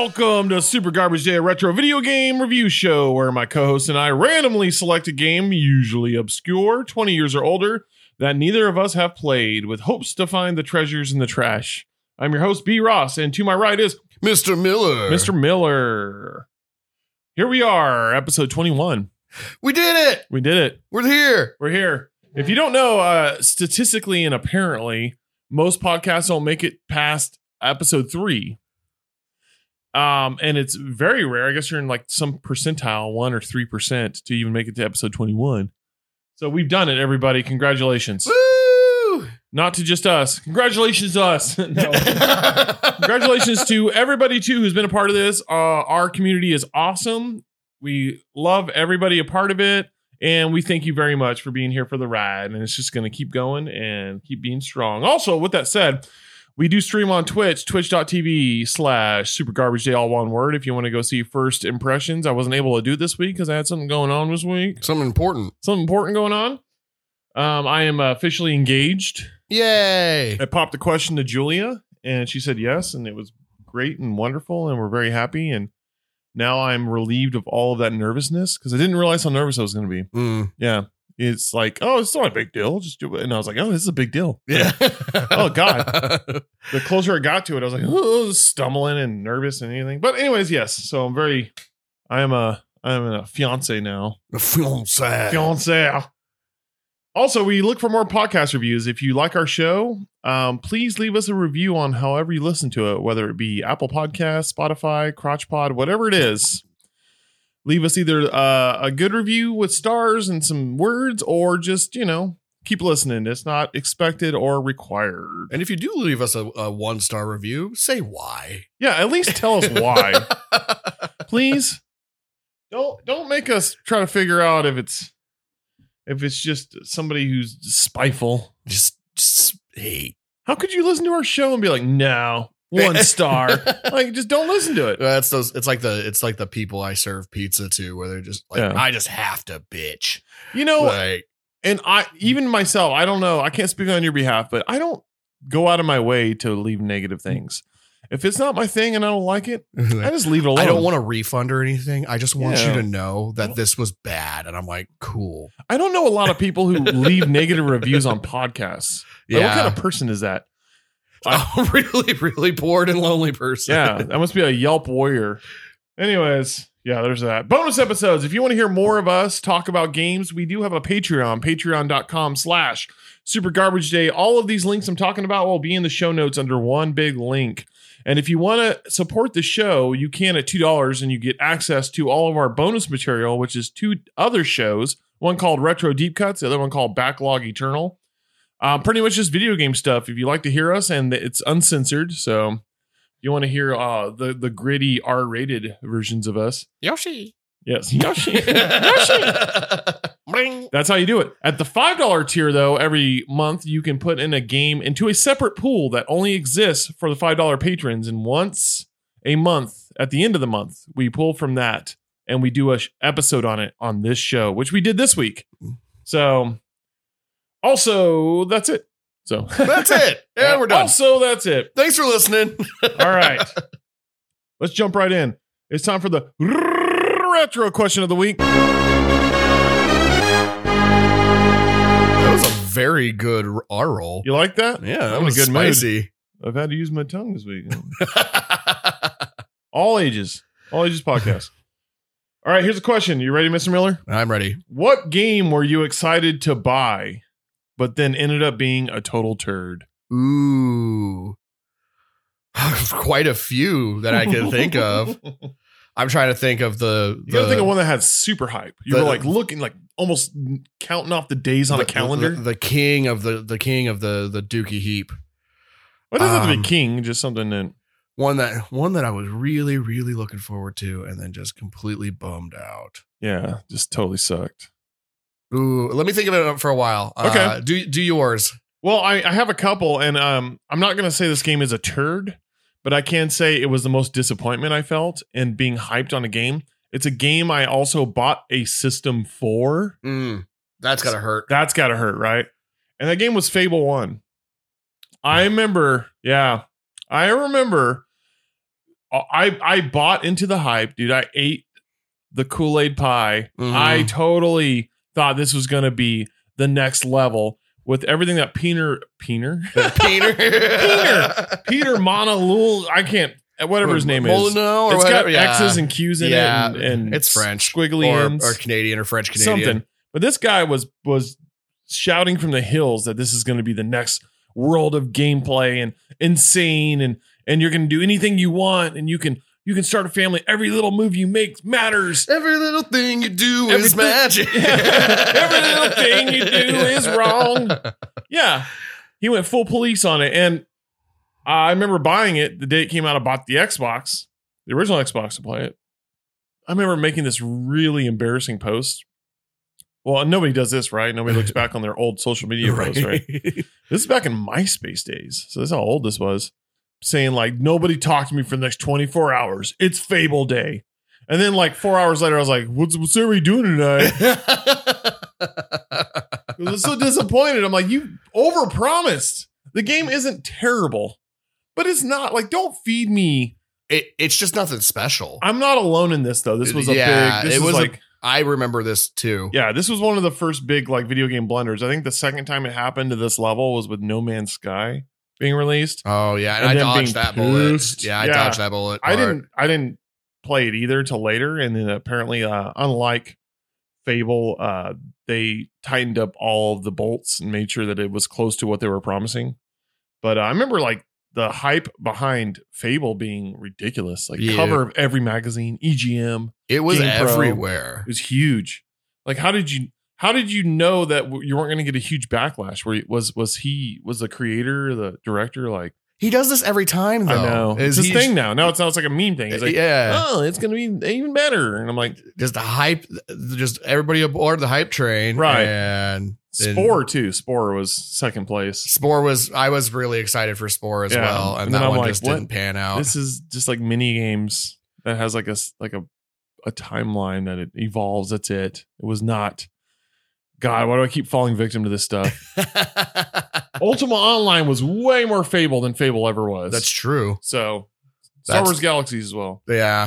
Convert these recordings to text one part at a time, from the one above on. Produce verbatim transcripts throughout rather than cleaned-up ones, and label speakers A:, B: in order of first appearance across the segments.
A: Welcome to Super Garbage Day, a retro video game review show where my co-host and I randomly select a game, usually obscure, twenty years or older, that neither of us have played, with hopes to find the treasures in the trash. I'm your host, B. Ross, and to my right is
B: Mister Miller.
A: Mister Miller. Here we are, episode twenty-one.
B: We did it.
A: We did it.
B: We're here.
A: We're here. If you don't know, uh, statistically and apparently, most podcasts don't make it past episode three. Um, and it's very rare. I guess you're in like some percentile, one or three percent, to even make it to episode twenty-one. So we've done it, everybody. Congratulations.
B: Woo!
A: Not to just us. Congratulations to us. No. Congratulations to everybody, too, who's been a part of this. Uh, our community is awesome. We love everybody a part of it. And we thank you very much for being here for the ride. And it's just going to keep going and keep being strong. Also, with that said, we do stream on Twitch, twitch.tv slash super garbage day, all one word. If you want to go see first impressions. I wasn't able to do it this week because I had something going on this week.
B: Something important.
A: Something important going on. Um, I am officially engaged.
B: Yay.
A: I popped the question to Julia and she said yes. And it was great and wonderful. And we're very happy. And now I'm relieved of all of that nervousness because I didn't realize how nervous I was going to be.
B: Mm.
A: Yeah. It's like, oh, it's not a big deal. Just do it. And I was like, oh, this is a big deal.
B: Yeah.
A: Oh, God. The closer I got to it, I was like, oh, stumbling and nervous and anything. But anyways, yes. So I'm very, I am a, I am a fiance now.
B: A fiance.
A: Fiance. Also, we look for more podcast reviews. If you like our show, um, please leave us a review on however you listen to it, whether it be Apple Podcasts, Spotify, CrotchPod, whatever it is. Leave us either uh, a good review with stars and some words, or just, you know, keep listening. It's not expected or required.
B: And if you do leave us a, a one-star review, say why.
A: Yeah, at least tell us why. Please. Don't don't make us try to figure out if it's if it's just somebody who's spiteful.
B: Just, just hate.
A: How could you listen to our show and be like, no, one star? Like, just don't listen to it.
B: That's those. It's like the. It's like the people I serve pizza to, where they're just like,
A: Yeah.
B: I just have to bitch.
A: You know,
B: Like,
A: and I even myself, I don't know. I can't speak on your behalf, but I don't go out of my way to leave negative things. If it's not my thing and I don't like it, I just leave it alone.
B: I don't want a refund or anything. I just want
A: Yeah.
B: you to know that this was bad. And I'm like, cool.
A: I don't know a lot of people who leave negative reviews on podcasts. Like,
B: Yeah.
A: what kind of person is that?
B: A really, really bored and lonely person.
A: Yeah, that must be a Yelp warrior. Anyways, yeah, there's that. Bonus episodes. If you want to hear more of us talk about games, we do have a Patreon, patreon.com slash super garbage day. All of these links I'm talking about will be in the show notes under one big link. And if you want to support the show, you can at two dollars and you get access to all of our bonus material, which is two other shows, one called Retro Deep Cuts, the other one called Backlog Eternal. Uh, pretty much just video game stuff. If you like to hear us, and it's uncensored, so you want to hear uh, the the gritty R-rated versions of us.
B: Yoshi.
A: Yes, Yoshi. Yoshi.
B: Bring.
A: That's how you do it. At the five dollars tier, though, every month you can put in a game into a separate pool that only exists for the five dollars patrons. And once a month, at the end of the month, we pull from that and we do a sh- episode on it on this show, which we did this week. So, also, that's it. So
B: That's it. Yeah, we're done.
A: Also, that's it.
B: Thanks for listening.
A: All right. Let's jump right in. It's time for the retro question of the week.
B: That was a very good R roll.
A: You like that?
B: Yeah, that
A: I'm in
B: was
A: a good mood.
B: spicy.
A: I've had to use my tongue this week. All ages. All ages podcast. All right, here's a question. You ready, Mister Miller?
B: I'm ready.
A: What game were you excited to buy, but then ended up being a total turd?
B: Ooh. Quite a few that I can think of. I'm trying to think of the.
A: You gotta
B: the-
A: think of one that had super hype. You
B: the-
A: were like looking, like almost counting off the days on
B: the,
A: a calendar.
B: The, the king of the the king of the the Dookie heap.
A: Well, it doesn't have to
B: um,
A: be king, just something that.
B: One that one that I was really really looking forward to, and then just completely bummed out.
A: Yeah, just totally sucked.
B: Ooh, let me think of it for a while.
A: Okay.
B: Uh, do do yours.
A: Well, I, I have a couple, and um, I'm not going to say this game is a turd, but I can say it was the most disappointment I felt in being hyped on a game. It's a game I also bought a system for.
B: Mm, that's gotta hurt.
A: That's got to hurt, right? And that game was Fable one. I remember, yeah, I remember I I bought into the hype, dude. I ate the Kool-Aid pie.
B: Mhm.
A: I totally thought this was going to be the next level with everything that Peter Peter
B: Peter
A: Peter Peter Monalul. I can't whatever his name is.
B: Molyneux or
A: It's
B: whatever.
A: got
B: Yeah.
A: X's and Q's in
B: Yeah,
A: it, and, and
B: it's French
A: squiggly
B: or,
A: ends,
B: or Canadian or French Canadian.
A: something. But this guy was was shouting from the hills that this is going to be the next world of gameplay and insane, and and you're going to do anything you want, and you can you can start a family. Every little move you make matters.
B: Every little thing you do is
A: Everything-
B: magic.
A: Every little thing you do is wrong. Yeah, he went full police on it, and I remember buying it the day it came out. I bought the Xbox, the original Xbox, to play it. I remember making this really embarrassing post. Well, nobody does this, right? Nobody looks back on their old social media posts, right? This is back in MySpace days. So this is how old this was. Saying like, nobody talk to me for the next twenty-four hours. It's Fable Day. And then like four hours later, I was like, what's, what's everybody doing tonight? I was so disappointed. I'm like, you overpromised. The game isn't terrible, but it's not like, don't feed me.
B: It, it's just nothing special.
A: I'm not alone in this though. This was a
B: Yeah,
A: big, this
B: it
A: was
B: was a-
A: like,
B: I remember this too.
A: yeah, this was one of the first big like video game blunders. I think the second time it happened to this level was with No Man's Sky being released.
B: Oh yeah, and,
A: And
B: I
A: then
B: dodged
A: being
B: that bullet.
A: pissed.
B: Yeah, I
A: Yeah.
B: dodged that bullet.
A: I
B: hard.
A: didn't I didn't play it either till later, and then apparently uh unlike Fable, uh they tightened up all of the bolts and made sure that it was close to what they were promising. But uh, I remember like the hype behind Fable being ridiculous, like
B: Yeah.
A: cover of every magazine, E G M.
B: It was
A: Game Pro.
B: everywhere.
A: It was huge. Like how did you how did you know that w- you weren't going to get a huge backlash? Where he, was was he was the creator, the director? Like
B: He does this every time, though.
A: I know
B: Is
A: it's his
B: he-
A: thing now. Now it sounds like a meme thing. It's like,
B: yeah,
A: oh, it's going to be even better. And I'm like,
B: just the hype, just everybody aboard the hype train,
A: Right.
B: And then
A: Spore too. Spore was second place.
B: Spore was. I was really excited for Spore as
A: Yeah.
B: well, and,
A: And then
B: that
A: I'm
B: one
A: like,
B: just
A: what?
B: didn't pan out.
A: This is just like mini games that has like a s- like a a timeline that it evolves. That's it. It was not. God, why do I keep falling victim to this stuff? Ultima Online was way more Fable than Fable ever was.
B: That's true.
A: So Star
B: That's-
A: Wars Galaxies as well.
B: Yeah.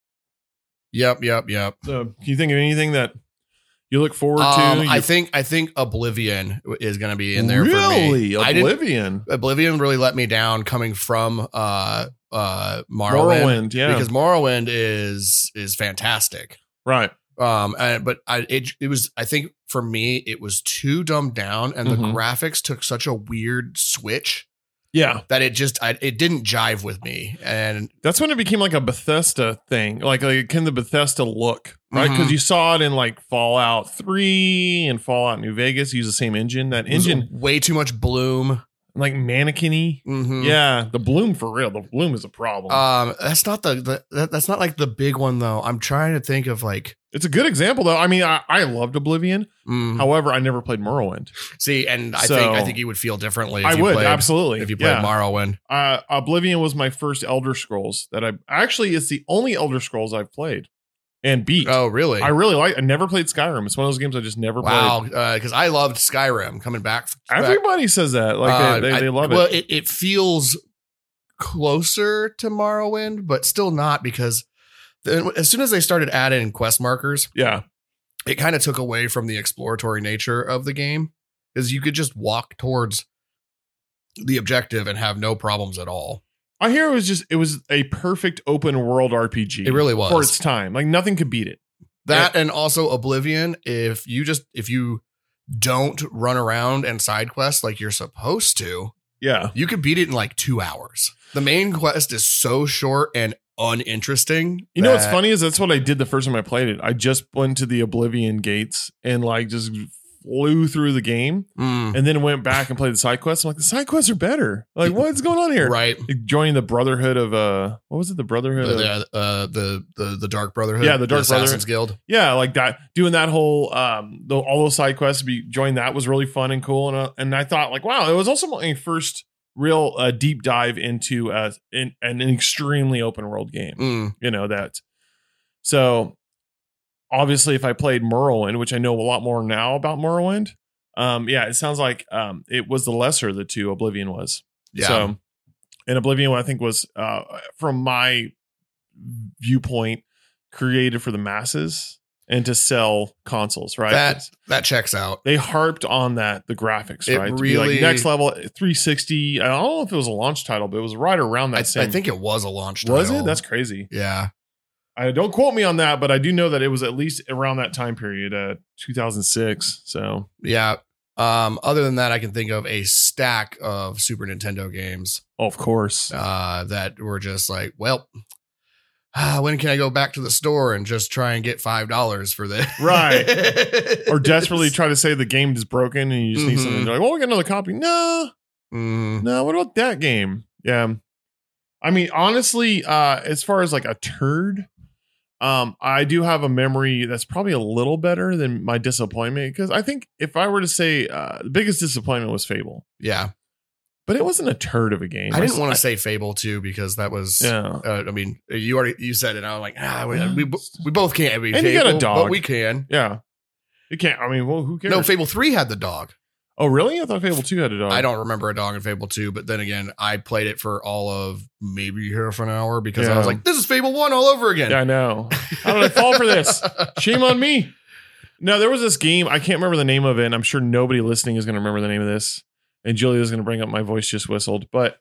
B: Yep. Yep. Yep.
A: So can you think of anything that you look forward
B: Um,
A: to?
B: I
A: You-
B: think I think Oblivion is going to be in there
A: really?
B: for me. I didn't-
A: Oblivion.
B: Oblivion really let me down coming from uh uh Morrowind,
A: Morrowind, yeah.
B: because Morrowind is is fantastic.
A: Right.
B: Um, and, but I it it was I think for me it was too dumbed down, and the
A: Mhm.
B: graphics took such a weird switch
A: Yeah.
B: that it just I, it didn't jive with me. And
A: That's when it became like a Bethesda thing. Like, like can the Bethesda look, right? Because
B: Mhm.
A: you saw it in like Fallout three and Fallout New Vegas use the same engine. That
B: it was
A: engine,
B: way too much bloom.
A: like mannequin-y.
B: Mhm.
A: Yeah, the bloom for real. The bloom is a problem.
B: Um, that's not the, the that, that's not like the big one though. I'm trying to think of like.
A: it's a good example though. I mean, I, I loved Oblivion.
B: mm,
A: However, I never played Morrowind.
B: see, and I
A: So-
B: think I think you would feel differently. If
A: I
B: you
A: would
B: played,
A: absolutely
B: if you played
A: yeah.
B: Morrowind.
A: Uh, Oblivion was my first Elder Scrolls that I actually it's the only Elder Scrolls I've played and beat.
B: Oh, really?
A: I really like. I never played Skyrim. It's one of those games I just never
B: Wow,
A: played.
B: because I loved Skyrim coming back. back-
A: Everybody says that. Like
B: uh,
A: they, they,
B: I-
A: they love
B: well,
A: it.
B: it. It feels closer to Morrowind, but still not, because then as soon as they started adding quest markers,
A: Yeah.
B: it kind of took away from the exploratory nature of the game, because you could just walk towards the objective and have no problems at all.
A: I hear it was just it was a perfect open world R P G.
B: It really was.
A: for its time. Like nothing could beat it.
B: That and also Oblivion, if you just if you don't run around and side quest like you're supposed to,
A: Yeah.
B: you could beat it in like two hours. The main quest is so short and uninteresting.
A: You know what's
B: that-
A: funny is that's what I did the first time I played it. I just went to the Oblivion gates and like just flew through the game
B: Mm,
A: and then went back and played the side quests. I'm like, the side quests are better. Like, what's going on here?
B: right.
A: Like, joining the Brotherhood of uh what was it? The Brotherhood of
B: The, uh, the the the Dark Brotherhood.
A: Yeah, the Dark
B: Assassin's
A: Brotherhood.
B: Guild.
A: Yeah, like that, doing that whole, um, the, all those side quests, be join that was really fun and cool. And, uh, and I thought like, wow, it was also my first real uh, deep dive into uh, in, an extremely open world game,
B: Mm,
A: you know, that. So obviously if I played Morrowind, which I know a lot more now about Morrowind, um, yeah, it sounds like, um, it was the lesser of the two. Oblivion was.
B: yeah.
A: So, and Oblivion, I think was, uh, from my viewpoint created for the masses and to sell consoles, right?
B: That that checks out.
A: They harped on that, the graphics,
B: It
A: right? To be
B: really-
A: like next level three sixty. I don't know if it was a launch title, but it was right around that
B: I,
A: same.
B: I think it was a launch
A: was
B: title.
A: it? That's crazy.
B: yeah.
A: I don't quote me on that, but I do know that it was at least around that time period, uh, two thousand six. So
B: Yeah. Um, other than that, I can think of a stack of Super Nintendo games
A: oh, of course,
B: uh, that were just like, well, ah, when can I go back to the store and just try and get five dollars for this?
A: Right. or desperately try to say the game is broken and you just need
B: Mhm.
A: something. They're like, well, we got another copy. No,
B: Mm,
A: no. What about that game? Yeah. I mean, honestly, uh, as far as like a turd, um, I do have a memory that's probably a little better than my disappointment, because I think if I were to say uh, the biggest disappointment was Fable,
B: yeah.
A: but it wasn't a turd of a game.
B: I didn't want to say Fable too, because that was,
A: Yeah.
B: uh, I mean, you already, you said it. And I'm like, ah, we, we, we both can't be
A: And you got a dog.
B: but we can.
A: Yeah. You can't. I mean, well, who cares?
B: No, Fable three had the dog.
A: Oh, really? I thought Fable two had a dog.
B: I don't remember a dog in Fable two, but then again, I played it for all of maybe half an hour because I
A: Yeah.
B: was like, this is Fable one all over again.
A: Yeah, I know. How did I fall for this? Shame on me. No, there was this game. I can't remember the name of it. And I'm sure nobody listening is going to remember the name of this. And Julia's going to bring up my voice just whistled. But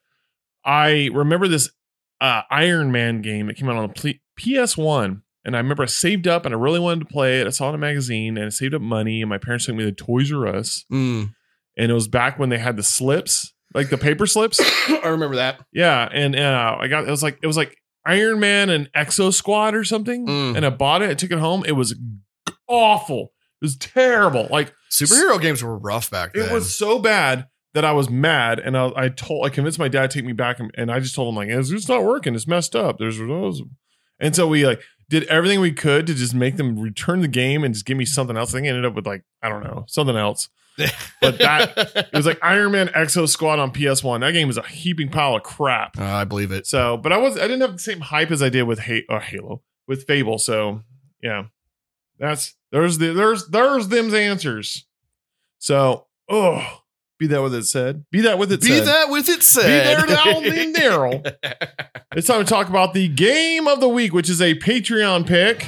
A: I remember this uh, Iron Man game that came out on the P S one. And I remember I saved up and I really wanted to play it. I saw it in a magazine and I saved up money. And my parents took me to Toys R Us.
B: Mm.
A: And it was back when they had the slips, like the paper slips.
B: I remember that.
A: Yeah. And uh, I got, it was like, it was like Iron Man and Exo Squad or something.
B: Mm.
A: And I bought it. I took it home. It was awful. It was terrible. Like
B: Superhero games were rough back then.
A: it was so bad that I was mad. And I, I told, I convinced my dad to take me back. And, and I just told him like, it's, it's not working. It's messed up. There's those. And so we like did everything we could to just make them return the game and just give me something else. I think I ended up with like, I don't know, something else. But that it was like Iron Man Exo Squad on P S one. That game was a heaping pile of crap.
B: Uh, I believe it.
A: So, but I was I didn't have the same hype as I did with ha- uh, Halo with Fable. So, yeah, that's there's the there's there's them's answers. So, oh, be that with it said. Be that with it
B: Be
A: said.
B: that with it
A: Be
B: said.
A: there now, be there. It's time to talk about the game of the week, which is a Patreon pick.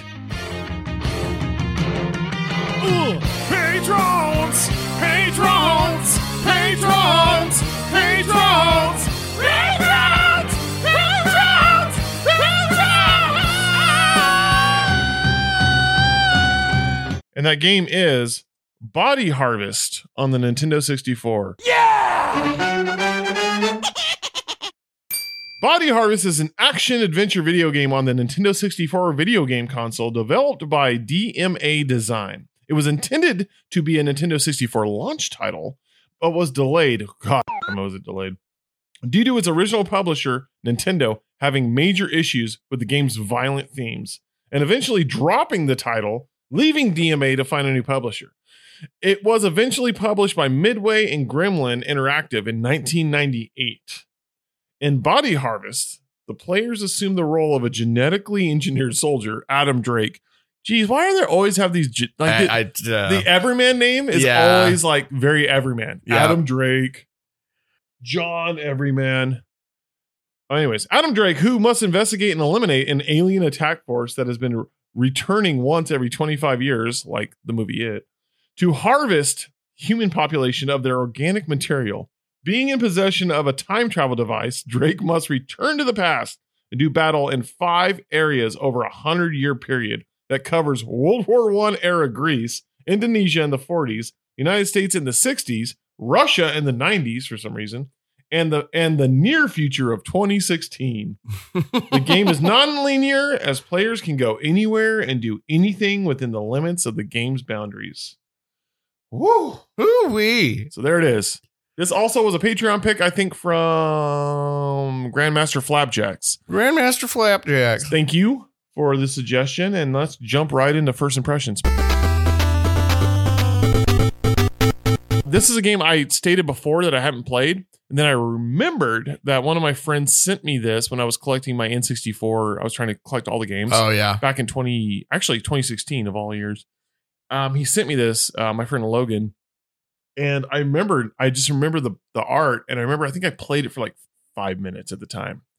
A: Ooh, patrons, patrons, patrons, patrons, patrons, patrons, patrons. And that game is Body Harvest on the Nintendo sixty-four. Body Harvest is an action-adventure video game on the Nintendo sixty-four video game console developed by D M A Design. It was intended to be a Nintendo sixty-four launch title, but was delayed. God, how was it delayed? Due to its original publisher, Nintendo, having major issues with the game's violent themes, and eventually dropping the title, leaving D M A to find a new publisher. It was eventually published by Midway and Gremlin Interactive in nineteen ninety-eight. In Body Harvest, the players assume the role of a genetically engineered soldier, Adam Drake. Geez, why do they always have these? ge- Like the,
B: I, I, uh,
A: the Everyman name is
B: Yeah.
A: always like very Everyman.
B: Yeah.
A: Adam Drake, John Everyman. Anyways, Adam Drake, who must investigate and eliminate an alien attack force that has been returning once every twenty-five years, like the movie It, to harvest human population of their organic material. Being in possession of a time travel device, Drake must return to the past and do battle in five areas over a hundred-year period that covers World War One era Greece, Indonesia in the forties, United States in the sixties, Russia in the nineties for some reason, and the and the near future of twenty sixteen. The game is non-linear, as players can go anywhere and do anything within the limits of the game's boundaries. Woo!
B: Ooh-wee.
A: So there it is. This also was a Patreon pick, I think, from Grandmaster Flapjacks.
B: Grandmaster Flapjack.
A: Thank you for the suggestion, and let's jump right into first impressions. This is a game I stated before that I haven't played, and then I remembered that one of my friends sent me this when I was collecting my N sixty-four. I was trying to collect all the games
B: Oh, yeah.
A: back in twenty, actually twenty sixteen of all years. Um, he sent me this, uh, my friend Logan, and I remembered, I just remember the the art, and I remember I think I played it for like five minutes at the time.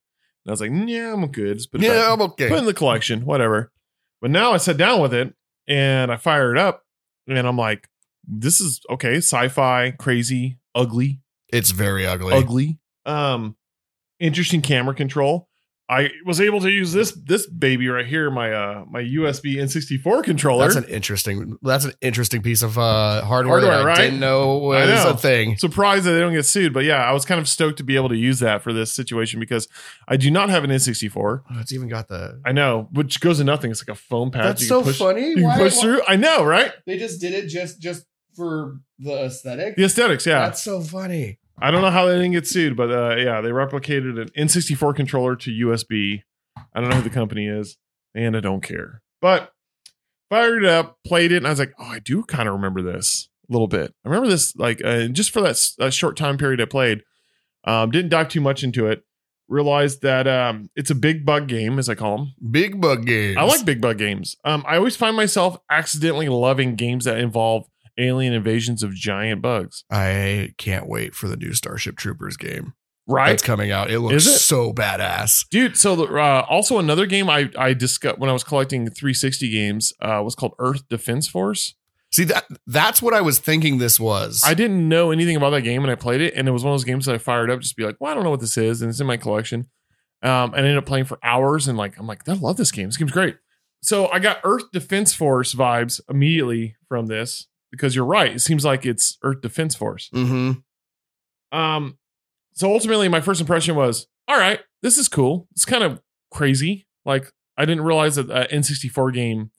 A: And I was like, yeah, I'm good. Just put it
B: Yeah,
A: back.
B: I'm okay.
A: Put it in the collection, whatever. But now I sat down with it and I fire it up and I'm like, this is okay. Sci-fi, crazy, ugly,
B: It's very ugly.
A: ugly. Um, interesting camera control. I was able to use this this baby right here, my uh my U S B N sixty-four controller.
B: That's an interesting. That's an interesting piece of uh, hardware,
A: Hardware,
B: that I
A: right?
B: didn't know was
A: I know.
B: a thing.
A: Surprised that they don't get sued, but yeah, I was kind of stoked to be able to use that for this situation because I do not have an N sixty-four.
B: Oh, it's even got the.
A: I know, which goes to nothing. It's like a foam pad.
B: That's
A: you
B: so
A: can push,
B: funny.
A: You can
B: Why-
A: push
B: why-
A: through. I know, right?
B: They just did it just just for the aesthetic.
A: The aesthetics, yeah.
B: That's so funny.
A: I don't know how they didn't get sued, but uh, yeah, they replicated an N sixty-four controller to U S B. I don't know who the company is, and I don't care. But fired it up, played it, and I was like, oh, I do kind of remember this a little bit. I remember this, like, uh, just for that, s- that short time period I played. Um, didn't dive too much into it. Realized that um, it's a big bug game, as I call them.
B: Big bug games.
A: I like big bug games. Um, I always find myself accidentally loving games that involve alien invasions of giant bugs.
B: I can't wait for the new Starship Troopers game
A: Right?
B: that's coming out. It looks
A: Is it?
B: so badass.
A: Dude, so the, uh, also another game I I discussed when I was collecting three sixty games uh, was called Earth Defense Force.
B: See that that's what I was thinking this was.
A: I didn't know anything about that game when I played it, and it was one of those games that I fired up just to be like, well, I don't know what this is, and it's in my collection. Um, and I ended up playing for hours, and like I'm like, I love this game. This game's great. So I got Earth Defense Force vibes immediately from this because you're right. It seems like it's Earth Defense Force.
B: Mm-hmm.
A: Um, so ultimately, my first impression was, all right, this is cool. It's kind of crazy. Like I didn't realize that an N sixty-four game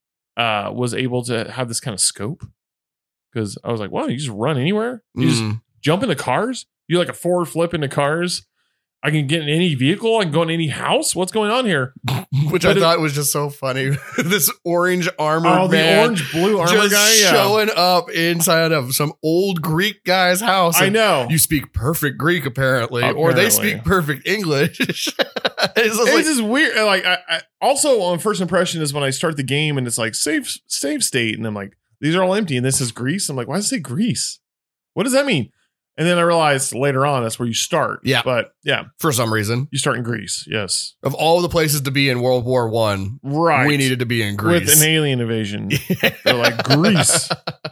A: uh, was able to have this kind of scope. Because I was like, wow, you just run anywhere? You just
B: Mm.
A: jump into cars? You do like a forward flip into cars? I can get in any vehicle. I can go in any house. What's going on here?
B: Which
A: But
B: I
A: it-
B: thought was just so funny. This orange armored
A: Oh, the
B: man
A: orange blue armor
B: just
A: guy. Yeah.
B: showing up inside of some old Greek guy's house.
A: I
B: and
A: know.
B: You speak perfect Greek, apparently, or they
A: Apparently.
B: speak perfect English. it's just
A: It's
B: like,
A: just weird. Like, I, I also on first impression is when I start the game and it's like save save state, and I'm like, these are all empty, and this is Greece. I'm like, why does it say Greece? What does that mean? And then I realized later on that's where you start.
B: Yeah.
A: but yeah,
B: for some reason,
A: you start in Greece. Yes,
B: of all the places to be in World War One,
A: right.
B: we needed to be in Greece.
A: with an alien invasion. They're like Greece.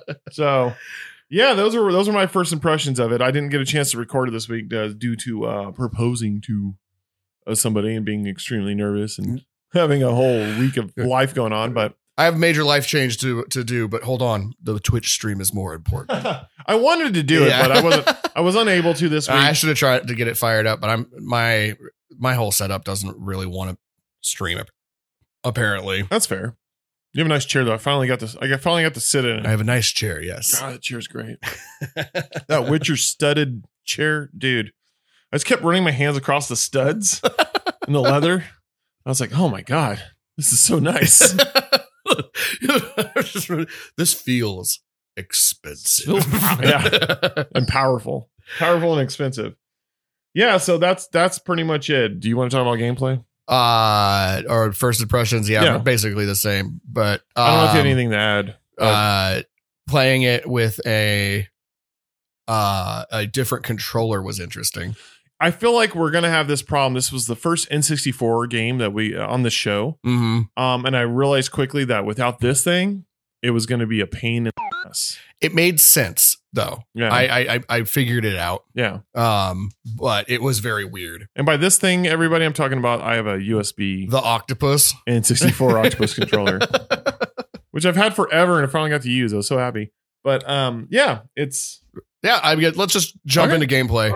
A: So, yeah, those were those were my first impressions of it. I didn't get a chance to record it this week uh, due to uh, proposing to uh, somebody and being extremely nervous and having a whole week of life going on. But
B: I have major life change to to do, but hold on, the Twitch stream is more important.
A: I wanted to do
B: Yeah.
A: it, but I wasn't. I was unable to this week.
B: I should have tried to get it fired up, but I'm my my whole setup doesn't really want to stream it. Apparently,
A: That's fair. You have a nice chair though. I finally got this. I got finally got to sit in it.
B: I have a nice chair. Yes.
A: God, that chair's great. That Witcher studded chair, dude. I just kept running my hands across the studs and the leather. I was like, oh my God, this is so nice.
B: This feels expensive.
A: Yeah. And powerful. Powerful and expensive. Yeah, so that's that's pretty much it. Do you want to talk about gameplay?
B: Uh, or first impressions, yeah,
A: Yeah.
B: basically the same. But um,
A: I don't know if you have anything to add. Uh,
B: Uh, playing it with a uh a different controller was interesting.
A: I feel like we're gonna have this problem. This was the first N sixty-four game that we uh, on the show,
B: Mm-hmm.
A: um, and I realized quickly that without this thing, it was going to be a pain in the ass.
B: It made sense though.
A: Yeah,
B: I, I I I figured it out.
A: yeah.
B: Um, but it was very weird.
A: And by this thing, everybody, I'm talking about, I have a U S B
B: The octopus.
A: N sixty-four Octopus controller, which I've had forever, and I finally got to use. I was so happy. But um, yeah, it's
B: Yeah, I mean, let's just jump
A: Okay.
B: into gameplay.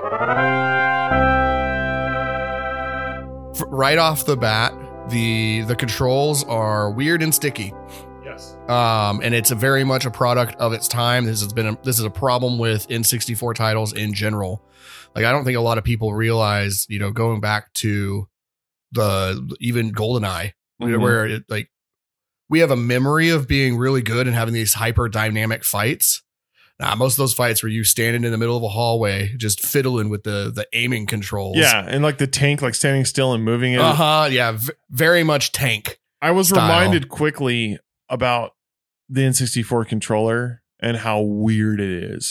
B: F- Right off the bat, the the controls are weird and sticky.
A: yes,
B: Um, and it's a very much a product of its time. This has been a, this is a problem with N sixty-four titles in general. Like, I don't think a lot of people realize, you know, going back to the even GoldenEye,
A: Mhm.
B: where it like we have a memory of being really good and having these hyper dynamic fights. Nah, most of those fights were you standing in the middle of a hallway, just fiddling with the the aiming controls.
A: yeah, and like the tank, like standing still and moving it.
B: Uh huh. Yeah. V- very much tank.
A: I was
B: style.
A: reminded quickly about the N sixty-four controller and how weird it is.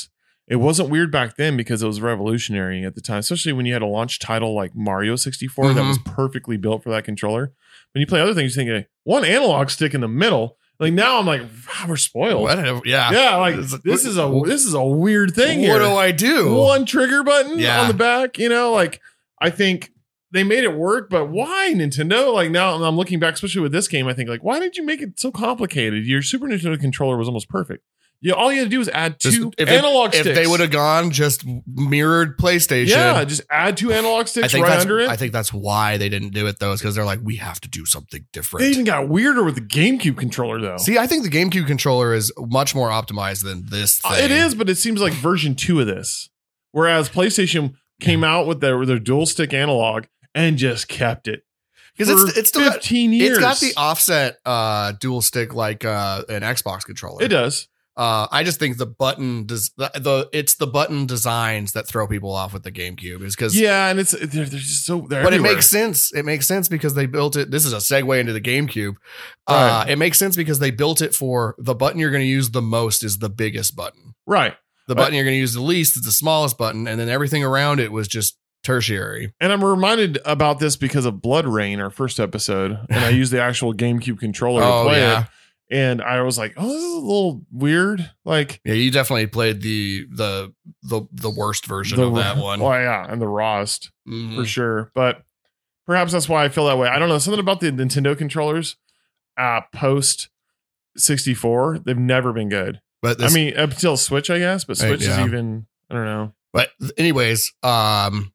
A: it wasn't weird back then because it was revolutionary at the time, especially when you had a launch title like Mario sixty-four mm-hmm. that was perfectly built for that controller. When you play other things, you think, hey, one analog stick in the middle. Like now I'm like, wow, we're spoiled.
B: What? Yeah.
A: Yeah. Like this is a, this is a weird thing here.
B: What do I do?
A: One trigger button
B: yeah.
A: on the back, you know, like I think they made it work, but why Nintendo? Like now I'm looking back, especially with this game, I think like, why did you make it so complicated? Your Super Nintendo controller was almost perfect. Yeah, all you had to do was add two
B: just, if
A: analog
B: it,
A: sticks.
B: If they would have gone just mirrored PlayStation.
A: Yeah, just add two analog sticks right under it.
B: I think that's why they didn't do it, though, is because they're like, we have to do something different.
A: They even got weirder with the GameCube controller, though.
B: See, I think the GameCube controller is much more optimized than this thing.
A: Uh, it is, but it seems like version two of this. Whereas PlayStation came out with their, their dual stick analog and just kept it.
B: Because it's it's still
A: fifteen years.
B: It's got the offset uh, dual stick like uh, an Xbox controller.
A: It does.
B: Uh, I just think the button does the, the it's the button designs that throw people off with the GameCube is because
A: yeah, and it's they're, they're just so they're
B: but
A: everywhere.
B: It makes sense. It makes sense because they built it. This is a segue into the GameCube. Uh, right. It makes sense because they built it for the button you're going to use the most is the biggest button.
A: Right.
B: The
A: right.
B: button you're going to use the least is the smallest button, and then everything around it was just tertiary.
A: And I'm reminded about this because of Blood Rain, our first episode, and I used the actual GameCube controller
B: oh,
A: to play
B: yeah.
A: it. And I was like, oh, this is a little weird. Like,
B: yeah, you definitely played the the the the worst version
A: the,
B: of that one.
A: Oh yeah, and the rawest
B: mm-hmm.
A: for sure. But perhaps that's why I feel that way. I don't know. Something about the Nintendo controllers uh, post sixty-four, they've never been good.
B: But this,
A: I mean, up until Switch, I guess. But Switch
B: yeah.
A: is even. I don't know.
B: But anyways, um,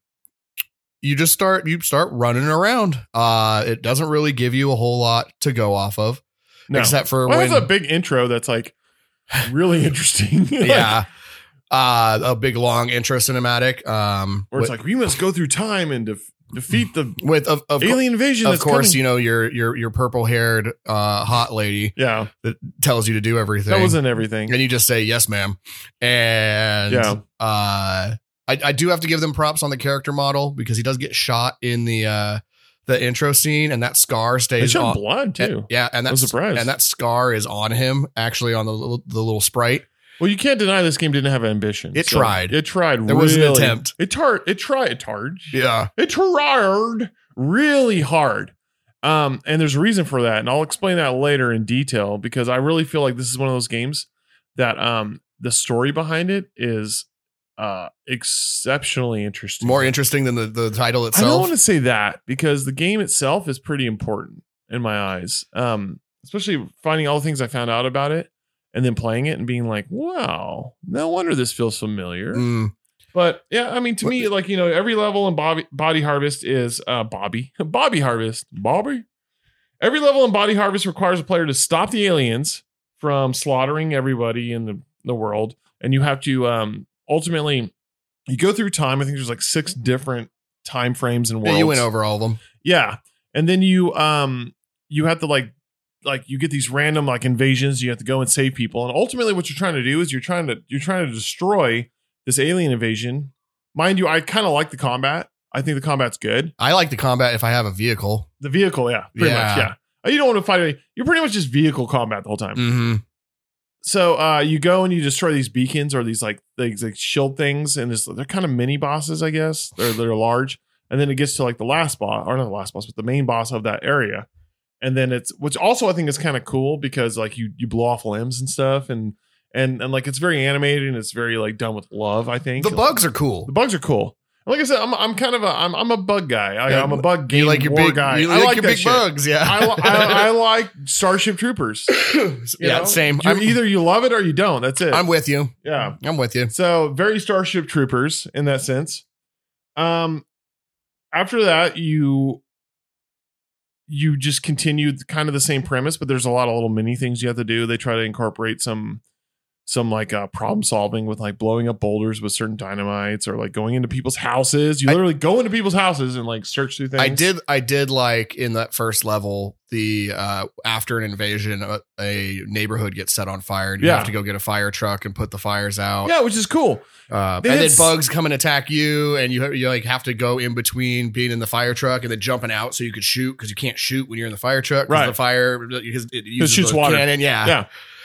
B: you just start you start running around. Uh, it doesn't really give you a whole lot to go off of.
A: No.
B: Except for
A: well,
B: when
A: there's a big intro that's like really interesting. like,
B: yeah. Uh, a big long intro cinematic. Um,
A: where it's
B: with,
A: like, we must go through time and def- defeat the
B: with of, of
A: alien invasion.
B: Of
A: that's
B: course,
A: coming.
B: you know, your your your purple haired uh hot lady.
A: Yeah.
B: That tells you to do everything.
A: That wasn't everything.
B: And you just say yes, ma'am. And
A: yeah.
B: uh I, I do have to give them props on the character model because he does get shot in the uh the intro scene, and that scar stays
A: they showed
B: on
A: blood too.
B: And, yeah, and that's and that scar is on him actually on the little, the little sprite.
A: Well, you can't deny this game didn't have ambition.
B: It
A: so
B: tried.
A: It tried.
B: There
A: really,
B: was an attempt.
A: It tar- It tried. It tried.
B: Yeah.
A: It tried really hard. Um, and there's a reason for that, and I'll explain that later in detail because I really feel like this is one of those games that um the story behind it is uh exceptionally interesting.
B: More interesting than the, the title itself.
A: I don't want to say that because the game itself is pretty important in my eyes. Um, especially finding all the things I found out about it and then playing it and being like, wow, no wonder this feels familiar.
B: Mm.
A: But yeah, I mean, to me, like, you know, every level in Bobby, Body Harvest is uh Bobby. Bobby Harvest. Bobby. Every level in Body Harvest requires a player to stop the aliens from slaughtering everybody in the, the world. And you have to um ultimately, you go through time. I think there's like six different time frames and worlds.
B: Yeah, you went over all of them.
A: Yeah, and then you um you have to like like you get these random like invasions. You have to go and save people, and ultimately, what you're trying to do is you're trying to you're trying to destroy this alien invasion. Mind you, I kind of like the combat. I think the combat's good.
B: I like the combat if I have a vehicle.
A: The vehicle, yeah, pretty
B: Yeah.
A: much, yeah. You don't want to fight. You're pretty much just vehicle combat the whole time.
B: Mm-hmm.
A: So uh, you go and you destroy these beacons or these like these like shield things, and this, they're kind of mini bosses, I guess. They're they're large, and then it gets to like the last boss, or not the last boss, but the main boss of that area. And then it's, which also I think is kind of cool because like you you blow off limbs and stuff, and and and like it's very animated and it's very like done with love. I think
B: The bugs are cool.
A: the bugs are cool. Like I said, I'm I'm kind of a I'm I'm a bug guy. I,
B: Yeah,
A: I'm a bug game
B: You like your
A: war
B: big
A: guy.
B: You
A: I
B: like,
A: like
B: your
A: that
B: big
A: shit.
B: bugs, yeah.
A: I, li- I, I like Starship Troopers. You
B: yeah,
A: know?
B: same.
A: You-
B: I'm,
A: either you love it or you don't. That's it.
B: I'm with you.
A: yeah.
B: I'm with you.
A: So very Starship Troopers in that sense. Um, after that, you you just continue kind of the same premise, but there's a lot of little mini things you have to do. They try to incorporate some some like uh, problem solving with like blowing up boulders with certain dynamites or like going into people's houses. You
B: I-
A: literally go into people's houses and like search through things.
B: I did. I did like in that first level, the uh, after an invasion, a, a neighborhood gets set on fire, and you
A: Yeah.
B: have to go get a fire truck and put the fires out.
A: Yeah, which is cool.
B: Uh,
A: They
B: and
A: had
B: then
A: s-
B: bugs come and attack you, and you have, you like have to go in between being in the fire truck and then jumping out so you could shoot because you can't shoot when you're in the fire truck. 'Cause
A: Right.
B: The fire because it uses
A: shoots
B: the
A: water.
B: cannon. Yeah.
A: Yeah.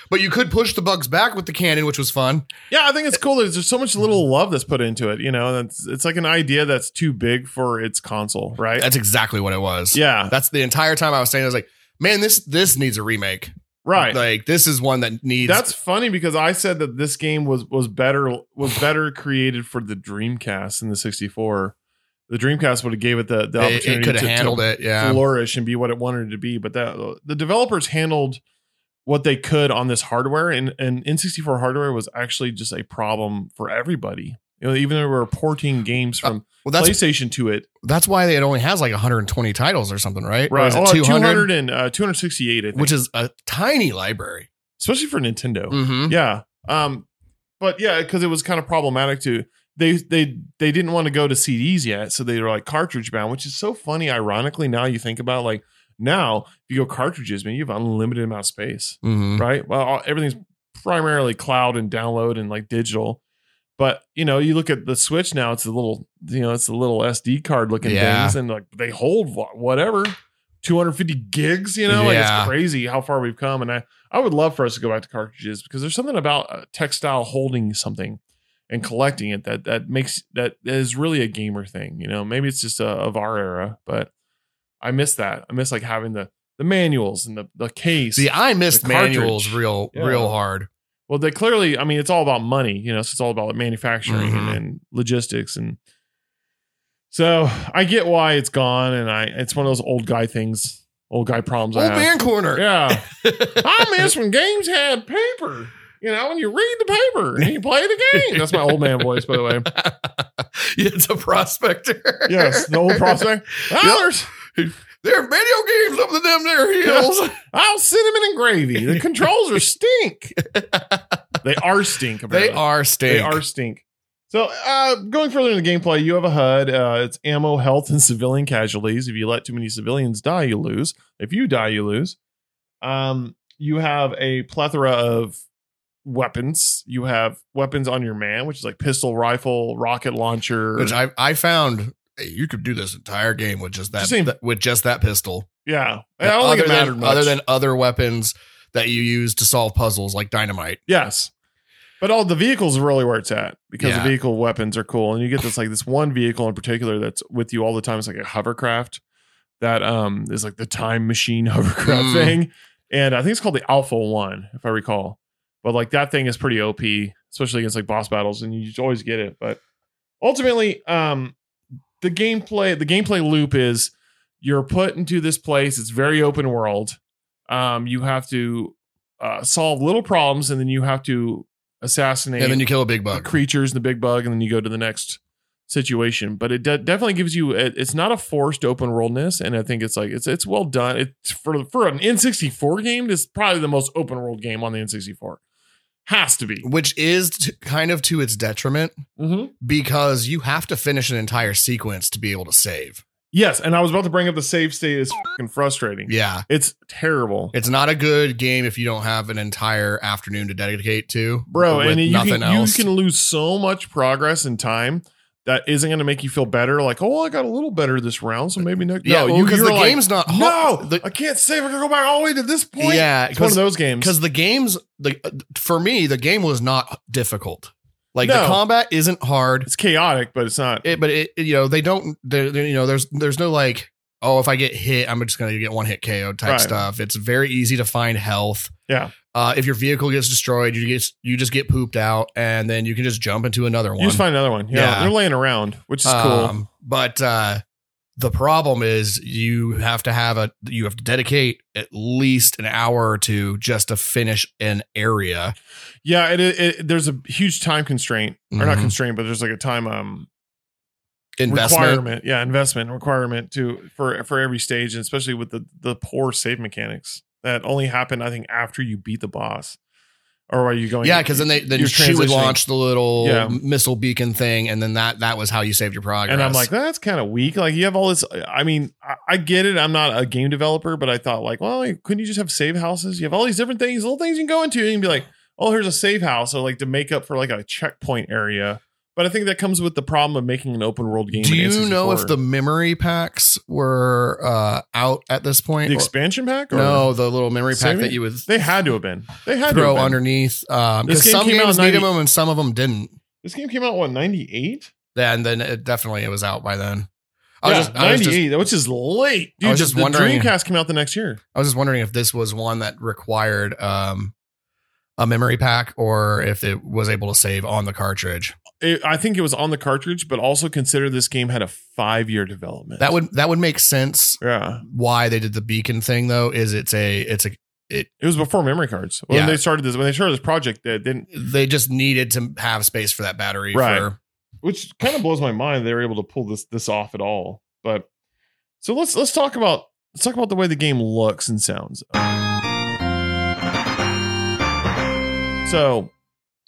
B: but you could push the bugs back with the cannon, which was fun.
A: Yeah, I think it's cool. There's, there's so much little love that's put into it. You know, and it's, it's like an idea that's too big for its console, right?
B: That's exactly what it was.
A: Yeah.
B: That's the entire time I was saying, I was like, man, this this needs a remake.
A: Right.
B: Like, this is one that needs.
A: That's funny because I said that this game was was better was better created for the Dreamcast than the sixty-four. The Dreamcast would have gave it the, the
B: It,
A: opportunity
B: it could have
A: to,
B: handled
A: to
B: it. Yeah.
A: flourish and be what it wanted it to be. But that the developers handled what they could on this hardware, and, and N sixty-four hardware was actually just a problem for everybody. You know, even though we were porting games from
B: Uh, well, that's
A: PlayStation to it.
B: that's why it only has like one hundred twenty titles or something, right? Or
A: Right.
B: is it
A: Oh,
B: two hundred?
A: two hundred and uh, two hundred sixty-eight, I think.
B: Which is a tiny library.
A: Especially for Nintendo.
B: Mm-hmm.
A: Yeah. Um, but yeah, because it was kind of problematic to they they they didn't want to go to C Ds yet, so they were like cartridge bound, which is so funny. Ironically, now you think about like now if you go cartridges, man, you have unlimited amount of space,
B: Mm-hmm.
A: right? Well, all, everything's primarily cloud and download and like digital. But you know, you look at the Switch now; it's a little, you know, it's a little S D card looking
B: Yeah.
A: things, and like they hold wha- whatever two hundred fifty gigs. You know, like
B: Yeah.
A: it's crazy how far we've come. And I, I would love for us to go back to cartridges because there's something about a textile holding something and collecting it that that makes that is really a gamer thing. You know, maybe it's just a, of our era, but I miss that. I miss like having the the manuals and the the case.
B: See, I missed
A: The cartridge.
B: manuals real,
A: Yeah.
B: real hard.
A: Well, they clearly, I mean, it's all about money, you know, so it's all about manufacturing and,
B: Mhm.
A: and logistics. And so I get why it's gone. And I, it's one of those old guy things, old guy problems. I
B: Old
A: have.
B: man corner.
A: Yeah. I miss when games had paper, you know, when you read the paper and you play the game. That's my old man voice, by the way.
B: Yeah, it's a prospector.
A: Yes. The old prospect. Oh, there's,
B: There are video games up the damn there hills.
A: I'll cinnamon and gravy. The controls are stink. They are stink.
B: They
A: apparently.
B: are stink.
A: They are stink. So, uh, going further in the gameplay, you have a H U D. Uh, it's ammo, health, and civilian casualties. If you let too many civilians die, you lose. If you die, you lose. Um, you have a plethora of weapons. You have weapons on your man, which is like pistol, rifle, rocket launcher.
B: Which I I found hey, you could do this entire game with just that,
A: Just saying-
B: that- with just that pistol.
A: yeah, I don't think
B: other
A: it
B: than
A: mattered much.
B: other than other weapons that you use to solve puzzles like dynamite.
A: Yes. But all the vehicles are really where it's at because
B: Yeah.
A: the vehicle weapons are cool. And you get this like this one vehicle in particular that's with you all the time. It's like a hovercraft that um is like the time machine hovercraft
B: Mm.
A: thing. And I think it's called the Alpha One, if I recall. But like that thing is pretty O P, especially against like boss battles, and you just always get it. But ultimately, um the gameplay, the gameplay loop is you're put into this place, it's very open world. Um, you have to uh, solve little problems, and then you have to assassinate
B: And then you kill a big
A: the
B: bug.
A: creatures and the big bug, and then you go to the next situation. But it de- definitely gives you it, it's not a forced open worldness, and I think it's like it's it's well done. It's for for an N sixty-four game, it's probably the most open world game on the N sixty-four. Has to be.
B: Which is t- kind of to its detriment
A: Mm-hmm.
B: because you have to finish an entire sequence to be able to save.
A: Yes, and I was about to bring up the save state is fucking frustrating.
B: Yeah.
A: It's terrible.
B: It's not a good game if you don't have an entire afternoon to dedicate to.
A: Bro,
B: with
A: and you
B: nothing
A: can,
B: else.
A: you can lose so much progress and time that isn't going to make you feel better. Like, oh, I got a little better this round, so maybe next.
B: Yeah,
A: no,
B: well,
A: you,
B: 'cause
A: you're
B: the
A: like,
B: game's not-
A: No,
B: the-
A: I can't save. I can go back all the way to this point.
B: Yeah,
A: it's one of
B: 'cause-
A: those games.
B: Because the game's the for me, the game was not difficult. Like
A: No.
B: the combat isn't hard.
A: It's chaotic, but it's not.
B: It, but it, it- you know, they don't. They, they- you know, there's there's no like, oh, if I get hit, I'm just gonna get one hit K O type
A: Right.
B: stuff. It's very easy to find health.
A: Yeah.
B: Uh, if your vehicle gets destroyed, you get you just get pooped out, and then you can just jump into another one.
A: You just find another one. Yeah,
B: Yeah.
A: they're laying around, which is cool.
B: Um, but uh, the problem is you have to have a you have to dedicate at least an hour or two just to finish an area.
A: Yeah, it, it, it there's a huge time constraint, or not
B: Mhm.
A: constraint, but there's like a time um
B: Investment.
A: requirement. Yeah, investment requirement to for for every stage, and especially with the the poor save mechanics that only happen, I think, after you beat the boss. Or are you going?
B: Yeah, because then they then
A: you're
B: she would
A: transitioning.
B: launch the little
A: Yeah.
B: missile beacon thing, and then that that was how you saved your progress.
A: And I'm like, that's kind of weak. Like you have all this. I mean, I, I get it. I'm not a game developer, but I thought like, well, couldn't you just have save houses? You have all these different things, little things you can go into. And you can be like, oh, here's a save house. So like to make up for like a checkpoint area But I think that comes with the problem of making an open world game.
B: Do
A: in
B: you
A: N sixty-four.
B: know if the memory packs were uh, out at this point?
A: the
B: Or-
A: expansion pack? Or
B: no, the little memory pack
A: Saving?
B: that you would
A: They had to have been. They had to
B: throw
A: have been.
B: underneath. Um,
A: This
B: because
A: game
B: some
A: came out
B: games
A: in
B: needed
A: ninety
B: them and some of them didn't.
A: This game came out, what, ninety-eight?
B: Yeah, and then it definitely it was out by then. I
A: Yeah,
B: was just, I was just,
A: ninety-eight, which is late. Dude,
B: I was
A: the-
B: just
A: the
B: wondering-
A: Dreamcast came out the next year.
B: I was just wondering if this was one that required um, a memory pack or if it was able to save on the cartridge.
A: It, I think it was on the cartridge, but also consider this game had a five-year development.
B: That would that would make sense.
A: yeah.
B: Why they did the beacon thing though is it's a it's a
A: It was before memory cards. When
B: Yeah.
A: they started this, when they started this project, they didn't,
B: they just needed to have space for that battery.
A: Right.
B: For,
A: which kind of blows my mind they were able to pull this this off at all. But so let's let's talk about let's talk about the way the game looks and sounds. So,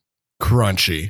B: crunchy.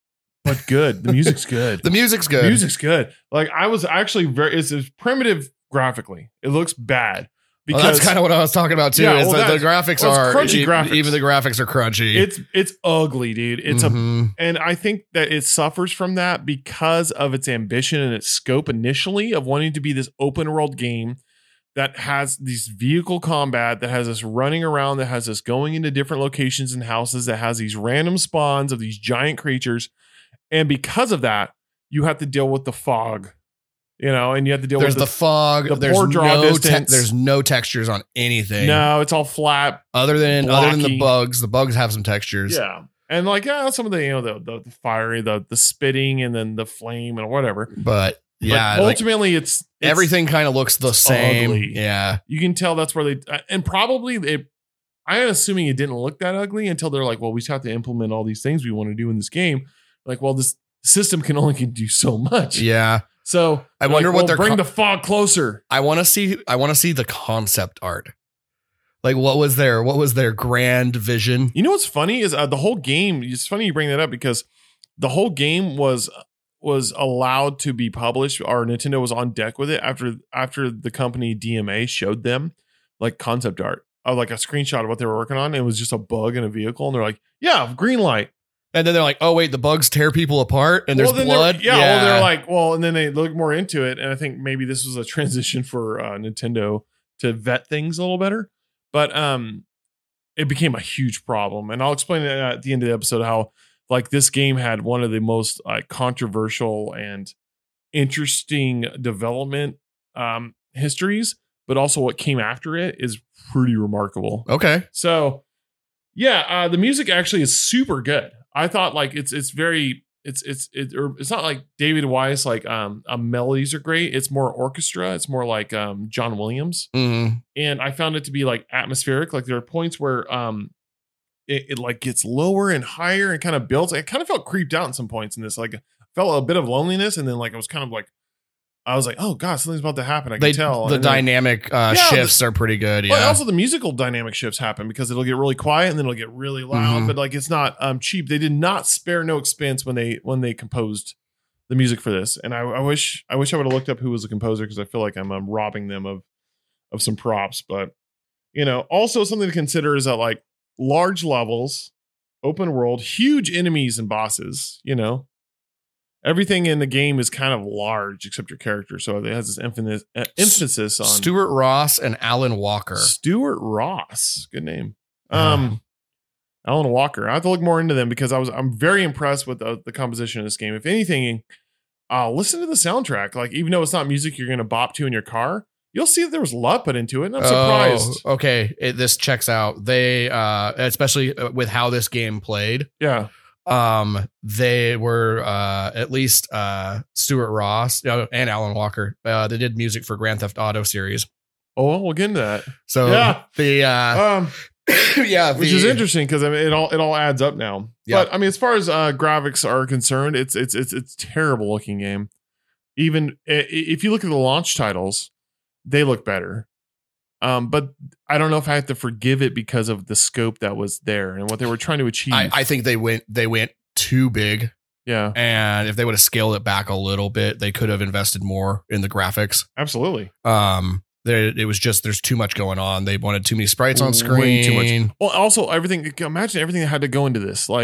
A: but good. The music's good.
B: The music's
A: The
B: good.
A: music's good. Like I was actually very it's, it's primitive graphically. It looks bad
B: Well,
A: because
B: that's kind of what I was talking about too.
A: Yeah,
B: is
A: well,
B: that the
A: that's-
B: graphics
A: well,
B: are
A: it's crunchy
B: e-
A: graphics.
B: Even the graphics are crunchy.
A: it's it's ugly, dude. It's a
B: Mhm.
A: and I think that it suffers from that because of its ambition and its scope initially of wanting to be this open world game that has these vehicle combat, that has us running around, that has us going into different locations and houses, that has these random spawns of these giant creatures. And because of that, you have to deal with the fog, you know, and you have to deal
B: There's
A: with
B: the fog.
A: the
B: there's
A: poor draw
B: no te-
A: distance.
B: there's no textures on anything.
A: no, it's all flat.
B: other than other than
A: blocky.
B: the bugs. The bugs have some textures.
A: Yeah. And like, yeah, some of the, you know, the, the, the fiery, the, the spitting and then the flame and whatever.
B: But yeah,
A: But
B: like,
A: ultimately it's, it's
B: everything kind of looks the
A: it's
B: same.
A: ugly.
B: Yeah.
A: You can tell that's where they, and probably it, I'm assuming it didn't look that ugly until they're like, well, we just have to implement all these things we want to do in this game. Like, well, this system can only can do so much.
B: Yeah.
A: So
B: I
A: they're
B: wonder
A: like,
B: what
A: well,
B: they're
A: bring
B: co-
A: the fog closer.
B: I want to see I want to see the concept art. Like what was their what was their grand vision?
A: You know what's funny is uh, the whole game. It's funny you bring that up because the whole game was was allowed to be published, or Nintendo was on deck with it after after the company D M A showed them like concept art of like a screenshot of what they were working on. And it was just a bug in a vehicle, and they're like, "Yeah, green light."
B: And then they're like, "Oh wait, the bugs tear people apart and there's
A: Well, then they're-
B: blood."
A: Yeah, well, they're like, well, and then they look more into it, and I think maybe this was a transition for uh, Nintendo to vet things a little better. But um, it became a huge problem, and I'll explain it at the end of the episode how like this game had one of the most like controversial and interesting development um, histories, but also what came after it is pretty remarkable.
B: okay.
A: So, yeah, uh, the music actually is super good. I thought like it's it's very it's it's it, or it's not like David Weiss like um uh, melodies are great. It's more orchestra. It's more like um John Williams,
B: Mm.
A: and I found it to be like atmospheric. Like there are points where um it, it like gets lower and higher and kind of builds. I kind of felt creeped out in some points in this. Like I felt a bit of loneliness, and then like I was kind of like I was like, oh god, something's about to happen. I can
B: They,
A: tell
B: the
A: And then-
B: dynamic uh,
A: Yeah,
B: shifts are pretty good.
A: But
B: Yeah.
A: also the musical dynamic shifts happen because it'll get really quiet and then it'll get really loud.
B: Mhm.
A: But like it's not um cheap. They did not spare no expense when they when they composed the music for this. And I, I wish I wish I would have looked up who was the composer because I feel like I'm, I'm robbing them of of some props. But you know, also something to consider is that like large levels, open world, huge enemies and bosses. You know, everything in the game is kind of large except your character, so it has this emphasis uh, emphasis on
B: Stuart Ross and Alan Walker.
A: Stuart Ross, good name. Um, Alan Walker. I have to look more into them because I was I'm very impressed with the, the composition of this game. If anything, uh, listen to the soundtrack. Like even though it's not music you're going to bop to in your car, you'll see that there was love put into it, and I'm surprised.
B: Oh, okay, it, this checks out. They, uh, especially with how this game played,
A: Yeah,
B: um, they were uh, at least uh, Stuart Ross uh, and Alan Walker. Uh, they did music for Grand Theft Auto series.
A: oh, well, we'll get into that.
B: So
A: Yeah.
B: the uh,
A: Um,
B: yeah,
A: which
B: the-
A: is interesting because I mean it all it all adds up now.
B: Yeah.
A: But I mean, as far as uh, graphics are concerned, it's it's it's it's terrible looking game. Even i- if you look at the launch titles, they look better. Um, but I don't know if I have to forgive it because of the scope that was there and what they were trying to achieve.
B: I, I think they went they went too big,
A: yeah,
B: and if they would have scaled it back a little bit, they could have invested more in the graphics.
A: absolutely.
B: Um, there it was just there's too much going on. They wanted too many sprites on
A: Way
B: screen.
A: too much. Well, also everything. Imagine everything that had to go into this. Like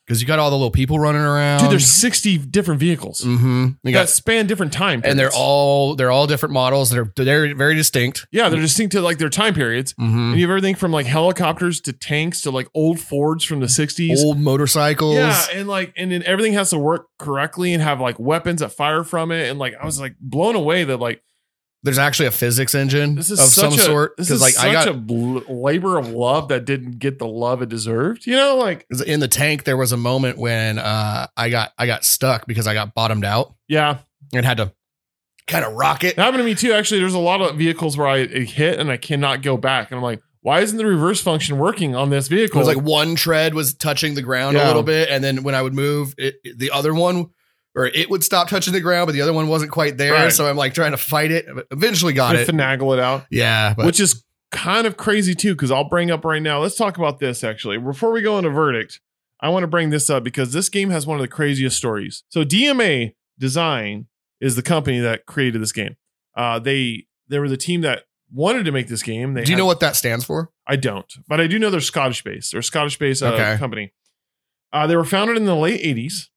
B: Because you got all the little people running around.
A: Dude, there's sixty different vehicles
B: mm-hmm. You
A: that
B: got,
A: span different time periods.
B: and they're all they're all different models. They're they're very distinct.
A: Yeah, they're distinct to like their time periods.
B: Mm-hmm.
A: And you have everything from like helicopters to tanks to like old Fords from the sixties.
B: Old motorcycles.
A: Yeah, and like and then everything has to work correctly and have like weapons that fire from it. And like I was like blown away that like
B: there's actually a physics engine
A: this is
B: of
A: such
B: some
A: a,
B: sort.
A: This is
B: like
A: such
B: I got
A: a bl- labor of love that didn't get the love it deserved. You know, like
B: in the tank, there was a moment when uh, I got I got stuck because I got bottomed out
A: yeah,
B: and had to kind of rock it.
A: it happened to me too. Actually, there's a lot of vehicles where I it hit and I cannot go back, and I'm like, why isn't the reverse function working on this
B: It
A: vehicle?
B: was like one tread was touching the ground
A: Yeah.
B: a little bit, and then when I would move, it, it- the other one or it would stop touching the ground, but the other one wasn't quite there.
A: Right.
B: So I'm like trying to fight it. But eventually got
A: to
B: it.
A: finagle it out.
B: Yeah, but
A: Which is kind of crazy too, because I'll bring up right now. Let's talk about this actually. Before we go into verdict, I want to bring this up because this game has one of the craziest stories. So D M A Design is the company that created this game. Uh, they they were the team that wanted to make this game. They
B: do you
A: had-
B: know what that stands for?
A: I don't, but I do know they're Scottish based. They're a Scottish based uh,
B: Okay.
A: company. Uh, they were founded in the late eighties.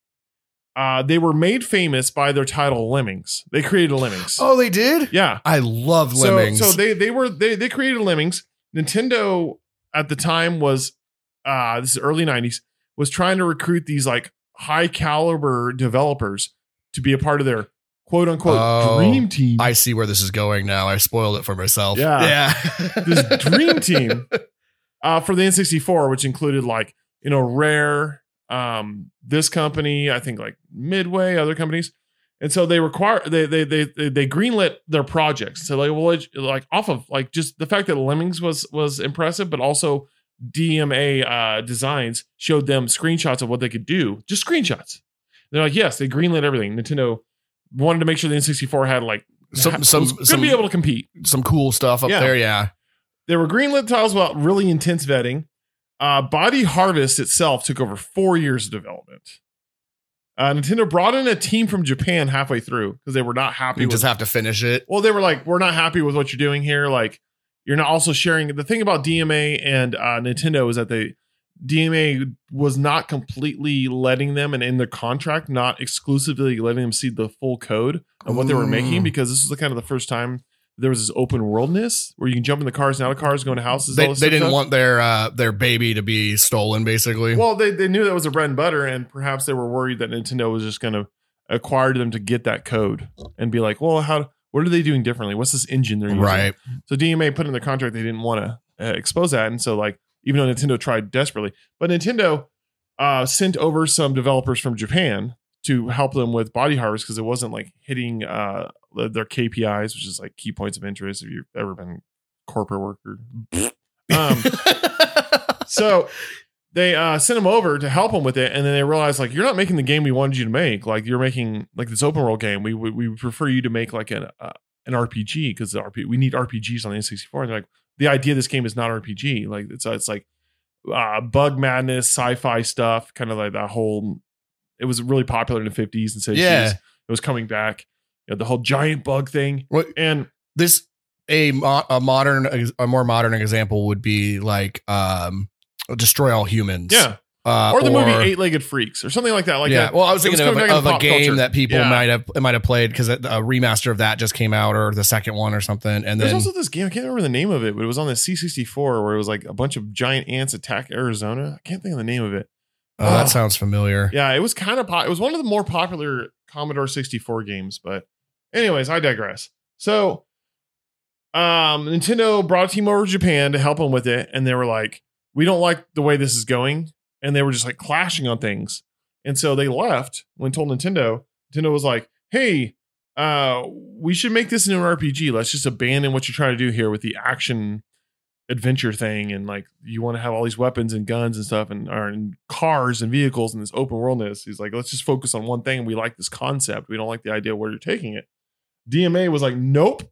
A: Uh, they were made famous by their title Lemmings. They created Lemmings.
B: Oh, they did?
A: Yeah.
B: I love
A: So,
B: Lemmings.
A: so they they were they they created Lemmings. Nintendo at the time was uh this is early nineties was trying to recruit these like high caliber developers to be a part of their quote unquote
B: Oh,
A: dream team.
B: I see where this is going now. I spoiled it for myself.
A: Yeah.
B: Yeah.
A: This dream team uh for the N sixty-four, which included like, you know, Rare, um, this company, I think like Midway, other companies. And so they require they they they they, they greenlit their projects. So like well like off of like just the fact that Lemmings was was impressive, but also D M A uh, Designs showed them screenshots of what they could do, just screenshots. They're like, yes, they greenlit everything. Nintendo wanted to make sure the N sixty-four had like
B: Some-
A: ha-
B: some-
A: was gonna
B: some-
A: be able to compete.
B: Some cool stuff up
A: Yeah.
B: there. Yeah.
A: There were greenlit titles without really intense vetting. Uh, Body Harvest itself took over four years of development. Uh, Nintendo brought in a team from Japan halfway through because they were not happy
B: You
A: with
B: just have to finish it.
A: Well, they were like, we're not happy with what you're doing here. Like, you're not also sharing. The thing about D M A and uh, Nintendo is that they D M A was not completely letting them, and in their contract, not exclusively letting them see the full code of what they were making,
B: Mm.
A: because this was the kind of the first time there was this open worldness where you can jump in the cars and out of cars, go into houses.
B: They,
A: all this
B: they
A: stuff
B: didn't
A: stuff.
B: want their uh, their baby to be stolen, basically.
A: Well, they, they knew that was a bread and butter, and perhaps they were worried that Nintendo was just going to acquire them to get that code and be like, well, how what are they doing differently? What's this engine they're using?
B: right.
A: So D M A put in their contract they didn't want to uh, expose that, and so like even though Nintendo tried desperately, but Nintendo uh, sent over some developers from Japan to help them with Body Harvest because it wasn't like hitting uh, their K P Is, which is like key points of interest. If you've ever been a corporate worker, um, so they uh, sent them over to help them with it, and then they realized like you're not making the game we wanted you to make. Like you're making like this open world game. We we, we prefer you to make like an uh, an R P G because the R P we need R P Gs on the N sixty-four. And they're like, the idea of this game is not R P G. Like it's uh, it's like uh, bug madness, sci-fi stuff, kind of like that whole. It was really popular in the fifties and sixties.
B: Yeah.
A: It was coming back. You know, the whole giant bug thing,
B: What
A: and
B: this a mo- a modern a more modern example would be like um Destroy All Humans.
A: yeah,
B: Uh,
A: or the movie Eight Legged Freaks or something like that. Like
B: yeah,
A: that.
B: well, I was
A: It was
B: thinking of,
A: coming
B: a,
A: back
B: of
A: into
B: a
A: pop
B: game
A: culture.
B: that people
A: Yeah.
B: might have might have played because a, a remaster of that just came out, or the second one or something. And
A: There's
B: then
A: also this game, I can't remember the name of it, but it was on the C sixty-four where it was like a bunch of giant ants attack Arizona. I can't think of the name of it.
B: oh, that
A: Oh.
B: sounds familiar.
A: Yeah, it was kind of po- it was one of the more popular Commodore sixty-four games, but anyways, I digress. So um Nintendo brought a team over to Japan to help them with it, and they were like, we don't like the way this is going, and they were just like clashing on things. And so they left when told Nintendo. Nintendo was like, hey, uh, we should make this into an R P G. Let's just abandon what you're trying to do here with the action adventure thing, and like you want to have all these weapons and guns and stuff, and, or, and cars and vehicles and this open worldness. He's like, let's just focus on one thing. And we like this concept. We don't like the idea of where you're taking it. D M A was like, nope.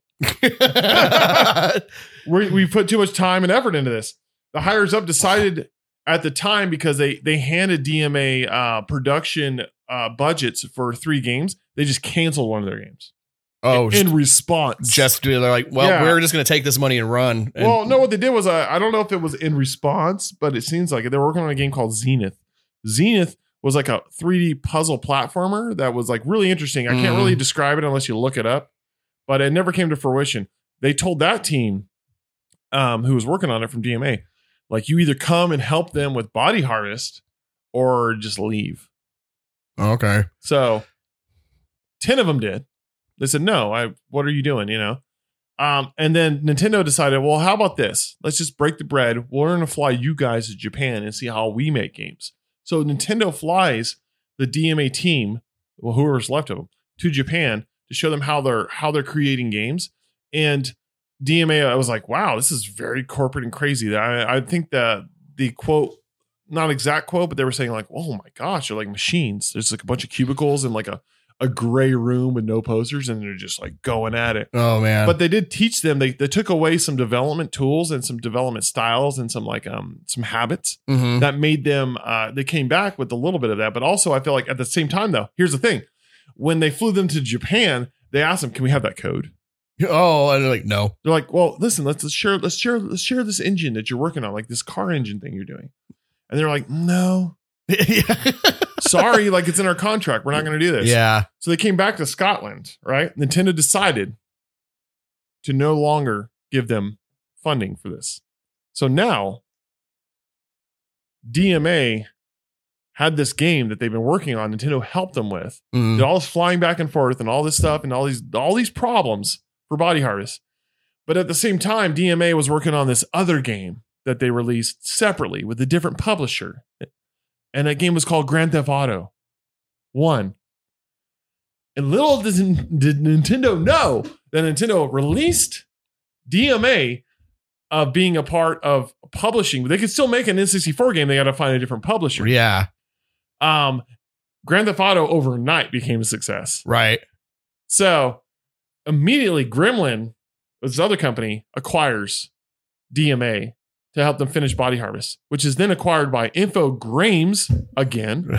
A: we we put too much time and effort into this. The hires up decided at the time, because they they handed D M A uh, production uh, budgets for three games. They just canceled one of their games.
B: oh,
A: in response.
B: just they're like, well,
A: Yeah.
B: we're just going to take this money and run. And
A: Well, no, what they did was uh, I don't know if it was in response, but it seems like it. They were working on a game called Zenith. Zenith was like a three D puzzle platformer that was like really interesting. I can't
B: Mhm.
A: really describe it unless you look it up, but it never came to fruition. They told that team um, who was working on it from D M A, like, you either come and help them with Body Harvest or just leave.
B: Okay.
A: So ten of them did. They said, no, I, what are you doing? You know? Um, and then Nintendo decided, well, how about this? Let's just break the bread. We're going to fly you guys to Japan and see how we make games. So Nintendo flies the D M A team, well, whoever's left of them, to Japan to show them how they're, how they're creating games. And D M A, I was like, wow, this is very corporate and crazy. I, I think that the quote, not exact quote, but they were saying like, oh my gosh, they're like machines. There's like a bunch of cubicles and like a, a gray room with no posters, and they're just like going at it.
B: Oh man.
A: But they did teach them, they, they took away some development tools and some development styles and some like um some habits
B: Mhm.
A: that made them, uh, they came back with a little bit of that. But also I feel like at the same time though, here's the thing. When they flew them to Japan, they asked them, can we have that code?
B: Oh, and they're like, no.
A: They're like, well, listen, let's, let's share, let's share, let's share this engine that you're working on, like this car engine thing you're doing. And they're like, no,
B: yeah.
A: sorry, like it's in our contract. We're not going to do this.
B: Yeah.
A: So they came back to Scotland, right? Nintendo decided to no longer give them funding for this. So now D M A had this game that they've been working on. Nintendo helped them with.
B: Mhm.
A: Did all this flying back and forth and all this stuff and all these all these problems for Body Harvest. But at the same time, D M A was working on this other game that they released separately with a different publisher. And that game was called Grand Theft Auto one. And little did, did Nintendo know that Nintendo released D M A of being a part of publishing. They could still make an N sixty-four game. They got to find a different publisher.
B: Yeah.
A: Um, Grand Theft Auto overnight became a success.
B: Right.
A: So immediately Gremlin, this other company, acquires D M A to help them finish Body Harvest, which is then acquired by Infogrames again.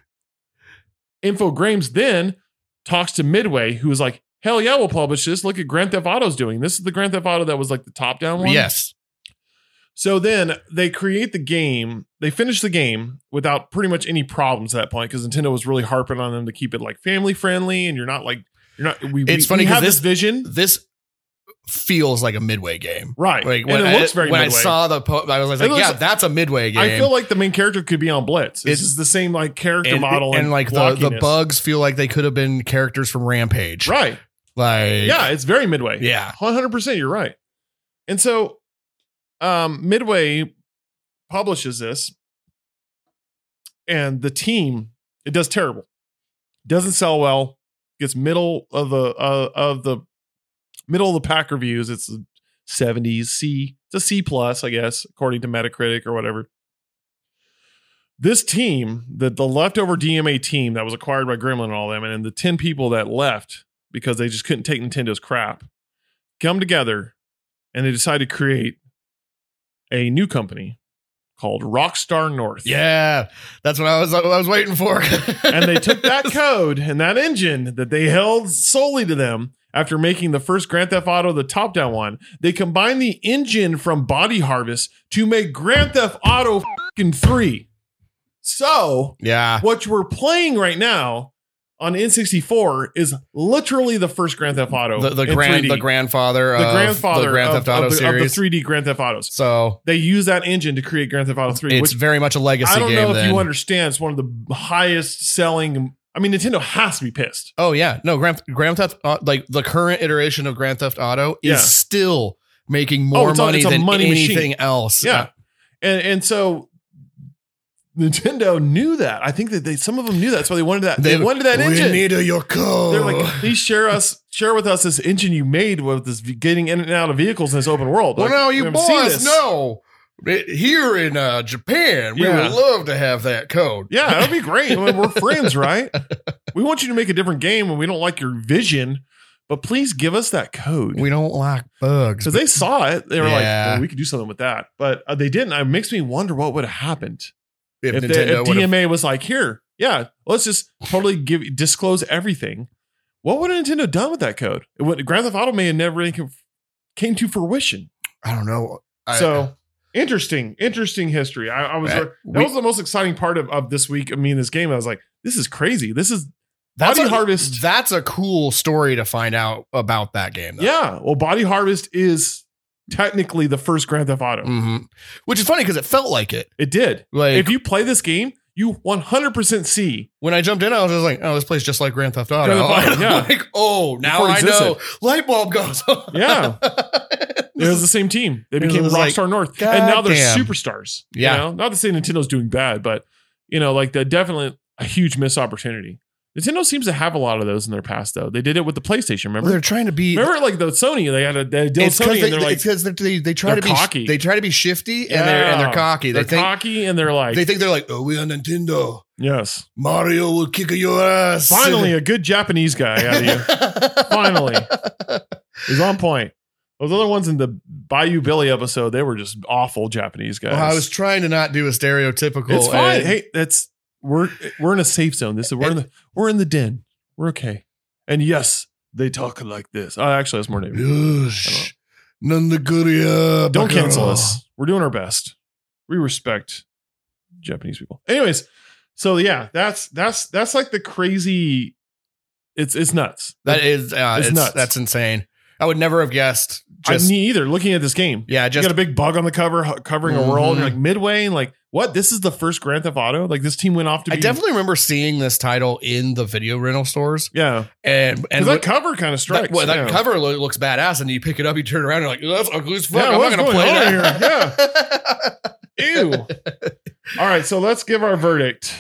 A: Infogrames then talks to Midway, who was like, hell yeah, we'll publish this. Look at Grand Theft Auto's doing. This is the Grand Theft Auto that was like the top-down one.
B: Yes.
A: So then they create the game. They finish the game without pretty much any problems at that point because Nintendo was really harping on them to keep it like family friendly, and you're not like you're not. We,
B: It's
A: we,
B: funny
A: we
B: 'cause
A: have
B: this-
A: this vision,
B: This feels like a Midway game.
A: right?
B: Like
A: and
B: when,
A: it
B: I,
A: looks very
B: when I
A: Midway.
B: saw the po- I was like,
A: It looks-
B: yeah, that's a Midway game.
A: I feel like the main character could be on Blitz. It's,
B: It's-
A: just the same like character
B: and,
A: model
B: and,
A: and,
B: like the, the
A: blockiness.
B: bugs feel like they could have been characters from Rampage.
A: right?
B: Like,
A: Yeah, it's very Midway.
B: yeah.
A: one hundred percent. You're right. And so, um, Midway publishes this, and the team it does terrible. Doesn't sell well. Gets middle of the uh, of the middle of the pack reviews. It's a seventies C. It's a C plus, I guess, according to Metacritic or whatever. This team, the the leftover D M A team that was acquired by Gremlin and all them, and the ten people that left because they just couldn't take Nintendo's crap, come together and they decided to create a new company called Rockstar North.
B: Yeah. That's what I was I was waiting for.
A: And they took that code and that engine that they held solely to them after making the first Grand Theft Auto, the top-down one. They combined the engine from Body Harvest to make Grand Theft Auto fucking three. So,
B: Yeah.
A: what we're playing right now on N sixty-four is literally the first Grand Theft Auto.
B: The, the
A: in
B: grand
A: three D.
B: the grandfather
A: the
B: of
A: grandfather
B: the Grand
A: of,
B: Theft Auto
A: of the,
B: series.
A: of the three D Grand Theft Autos.
B: So
A: They use that engine to create Grand Theft Auto three,
B: it's
A: which
B: very much a legacy
A: I don't
B: game.
A: know if
B: then.
A: you understand. It's one of the highest selling. I mean, Nintendo has to be pissed.
B: Oh yeah, no Grand Grand Theft uh, like the current iteration of Grand Theft Auto is
A: Yeah.
B: still making
A: Oh,
B: more
A: it's a-
B: money
A: it's a
B: than
A: money
B: anything
A: machine.
B: else.
A: Yeah, and and so Nintendo knew that. I think that they some of them knew that. That's why they wanted that. They, wanted that
B: we
A: engine.
B: need a, your code.
A: They're like, please share us, share with us this engine you made with this getting in and out of vehicles in this open world.
B: well,
A: Like,
B: now
A: we
B: you
A: haven't seen
B: boys
A: this.
B: know it- here in uh, Japan, we
A: Yeah.
B: would love to have that code.
A: Yeah, that'd be great. I mean, we're friends, right? We want you to make a different game, and we don't like your vision, but please give us that code.
B: We don't like bugs.
A: Because they saw it, they were
B: Yeah.
A: like, well, "We could do something with that," but uh, they didn't. It makes me wonder what would have happened
B: if,
A: if,
B: Nintendo
A: they, if
B: would've-
A: D M A was like, "Here, yeah, let's just totally give disclose everything." What would Nintendo done with that code? It would, Grand Theft Auto may have never really came to fruition.
B: I don't know. I,
A: so Interesting, interesting history. I, I was
B: Right.
A: that
B: We-
A: was the most exciting part of, of this week. I mean, this game. I was like, this is crazy. This is
B: That's
A: Body
B: a,
A: Harvest.
B: That's a cool story to find out about that game. Though.
A: Yeah. Well, Body Harvest is technically the first Grand Theft Auto.
B: hmm Which is funny because it felt like it.
A: It did.
B: Like
A: If you play this game, you one hundred percent see.
B: when I jumped in, I was just like, "Oh, this plays just like Grand Theft Auto."
A: Grand Theft Auto, yeah.
B: Like, oh, now
A: Before it
B: I know.
A: existed.
B: Light bulb goes. on.
A: Yeah. It was the same team. They
B: It
A: became
B: was like,
A: Rockstar North,
B: God
A: and now they're
B: damn.
A: superstars.
B: Yeah.
A: You know? Not to say Nintendo's doing bad, but you know, like the definitely a huge missed opportunity. Nintendo seems to have a lot of those in their past, though. They did it with the PlayStation. Remember?
B: Well, they're trying to be.
A: Remember, like the Sony, they had a they did
B: It's because
A: Sony,
B: they,
A: and they're like
B: it's 'cause they, they try
A: they're
B: to be
A: cocky.
B: They try to be shifty and they're and they're
A: Yeah.
B: cocky. They
A: they're
B: think
A: cocky, and they're like,
B: they think they're like, oh, we on Nintendo.
A: yes,
B: Mario will kick your ass.
A: finally a good Japanese guy out of you. Finally, he's on point. Those other ones in the Bayou Billy episode, they were just awful Japanese guys.
B: Well, I was trying to not do a stereotypical.
A: It's fine.
B: and-
A: Hey, that's we're we're in a safe zone. This is we're in the we're in the den. We're okay. And yes, they talk like this. Oh, actually, that's more native.
B: Yush. Nandaguria.
A: Don't
B: Bakara.
A: cancel us. We're doing our best. We respect Japanese people. Anyways, so yeah, that's that's that's like the crazy. It's it's nuts.
B: That is, uh,
A: It's
B: it's,
A: nuts.
B: That's insane. I would never have guessed. Just
A: I me either. Looking at this game,
B: yeah,
A: you
B: just
A: got a big bug on the cover hu- covering a world.
B: Mhm.
A: And you're like midway, and like what? This is the first Grand Theft Auto. Like this team went off to be.
B: I definitely remember seeing this title in the video rental stores,
A: yeah.
B: and and
A: And that
B: what-
A: cover kind of strikes.
B: that, well, that
A: yeah.
B: cover lo- looks badass, and you pick it up, you turn around, and you're like, that's ugly as fuck.
A: Yeah,
B: I'm
A: what's
B: not gonna
A: going
B: play
A: on
B: that.
A: Ew. All right, so let's give our verdict.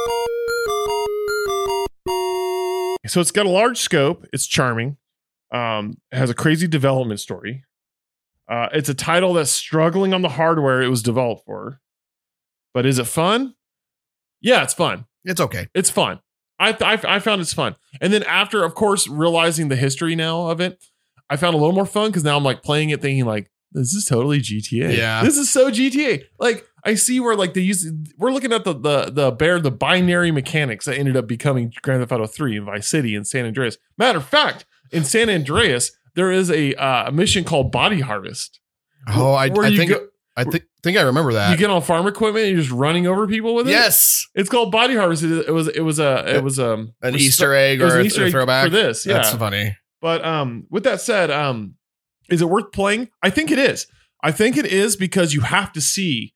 A: So it's got a large scope. It's charming. Um, it has a crazy development story. Uh, it's a title that's struggling on the hardware it was developed for. But is it fun? Yeah, it's fun.
B: It's okay.
A: It's fun. I, I I found it's fun. And then after, of course, realizing the history now of it, I found a little more fun because now I'm like playing it thinking like, this is totally G T A.
B: Yeah.
A: This is so G T A. Like I see where like they use we're looking at the the the bear the binary mechanics that ended up becoming Grand Theft Auto three and Vice City and San Andreas. Matter of fact, in San Andreas, there is a uh, a mission called Body Harvest.
B: Oh, I,
A: Where
B: I
A: you
B: think
A: go-
B: I think think I remember that.
A: You get on farm equipment and you're just running over people with it.
B: yes,
A: It's called Body Harvest. It, it was it was a it was um
B: an
A: was-
B: Easter egg
A: it was
B: or
A: an
B: a,
A: Easter
B: a
A: egg
B: throwback
A: for this. Yeah.
B: That's funny.
A: But um, with that said, um, is it worth playing? I think it is. I think it is because you have to see.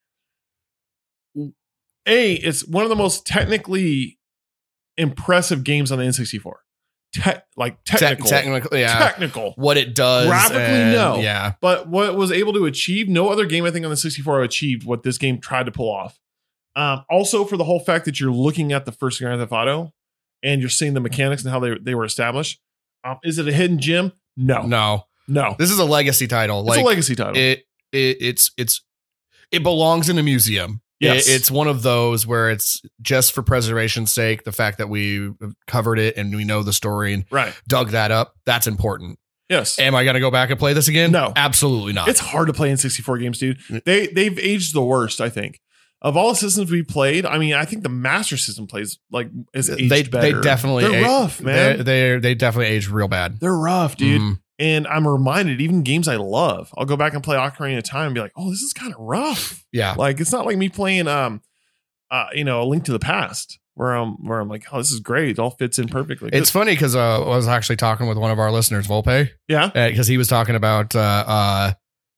A: A, it's one of the most technically impressive games on the N sixty-four. Te- like
B: Te-
A: technical,
B: technically, yeah.
A: technical.
B: What it does,
A: Graphically,
B: and-
A: no.
B: yeah.
A: But what it was able to achieve, no other game I think on the sixty-four achieved what this game tried to pull off. Um, also, for the whole fact that you're looking at the first Grand Theft Auto and you're seeing the mechanics and how they they were established. Um, is it a hidden gem? No,
B: No,
A: no.
B: this is a legacy title.
A: It's
B: Like
A: a legacy title.
B: it, it, it's it's it belongs in a museum.
A: Yes.
B: It- it's one of those where it's just for preservation's sake. The fact that we covered it and we know the story and
A: right.
B: dug that up, that's important.
A: Yes.
B: Am I going to go back and play this again?
A: No.
B: Absolutely not.
A: It's hard to play in sixty-four games, dude.
B: Mm.
A: They they've aged the worst, I think. Of all the systems we played, I mean, I think the Master System plays like is aged
B: they
A: better.
B: they definitely
A: They're
B: a-
A: rough, man.
B: They they they definitely aged real bad,
A: They're rough, dude.
B: Mhm.
A: And I'm reminded, even games I love, I'll go back and play Ocarina of Time and be like, oh, this is kind of rough.
B: Yeah,
A: Like it's not like me playing um uh you know, A Link to the Past, where I'm where I'm like, oh, this is great. It all fits in perfectly.
B: it's funny because uh, I was actually talking with one of our listeners, Volpe,
A: yeah.
B: because he was talking about uh, uh,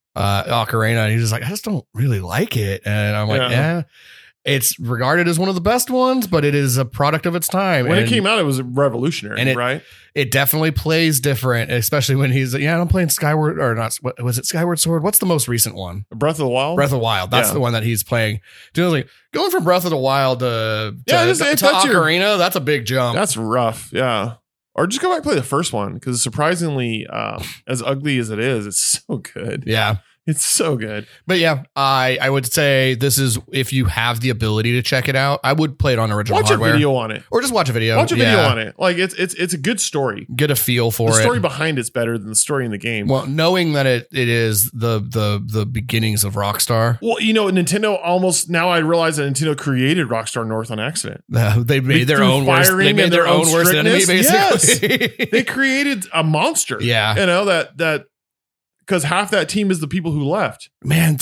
B: uh, Ocarina, and he was like, I just don't really like it, and I'm like,
A: Yeah.
B: yeah. It's regarded as one of the best ones, but it is a product of its time.
A: When
B: and
A: it came out, it was revolutionary,
B: and it-
A: right?
B: it definitely plays different, especially when he's yeah, I'm playing Skyward or not. What was it? Skyward Sword. What's the most recent one?
A: Breath of the Wild.
B: Breath of the Wild. That's
A: Yeah.
B: the one that he's playing. Do you know, like going from Breath of the Wild to,
A: Yeah,
B: to,
A: just-
B: to,
A: if that's your-
B: Ocarina, that's a big jump.
A: That's rough. Yeah. Or just go back and play the first one because surprisingly, um, as ugly as it is, it's so good.
B: Yeah.
A: It's so good.
B: But yeah, I I would say this is if you have the ability to check it out, I would play it on original
A: Watch
B: hardware
A: a video on it.
B: or just watch a video.
A: Watch a video
B: Yeah.
A: on it. Like it's it's it's a good story.
B: Get a feel for
A: The
B: it.
A: story behind it's better than the story in the game. Well,
B: Well, knowing that it it is the the the beginnings of Rockstar,
A: you know, Nintendo almost now I realize that Nintendo created Rockstar North on accident.
B: uh, they made their
A: Through
B: own worst. They
A: firing
B: made
A: and
B: their
A: their
B: own
A: own
B: worst enemy,
A: strictness.
B: basically.
A: They created a monster.
B: Yeah.
A: You know, that that because half that team is the people who left.
B: Man, th-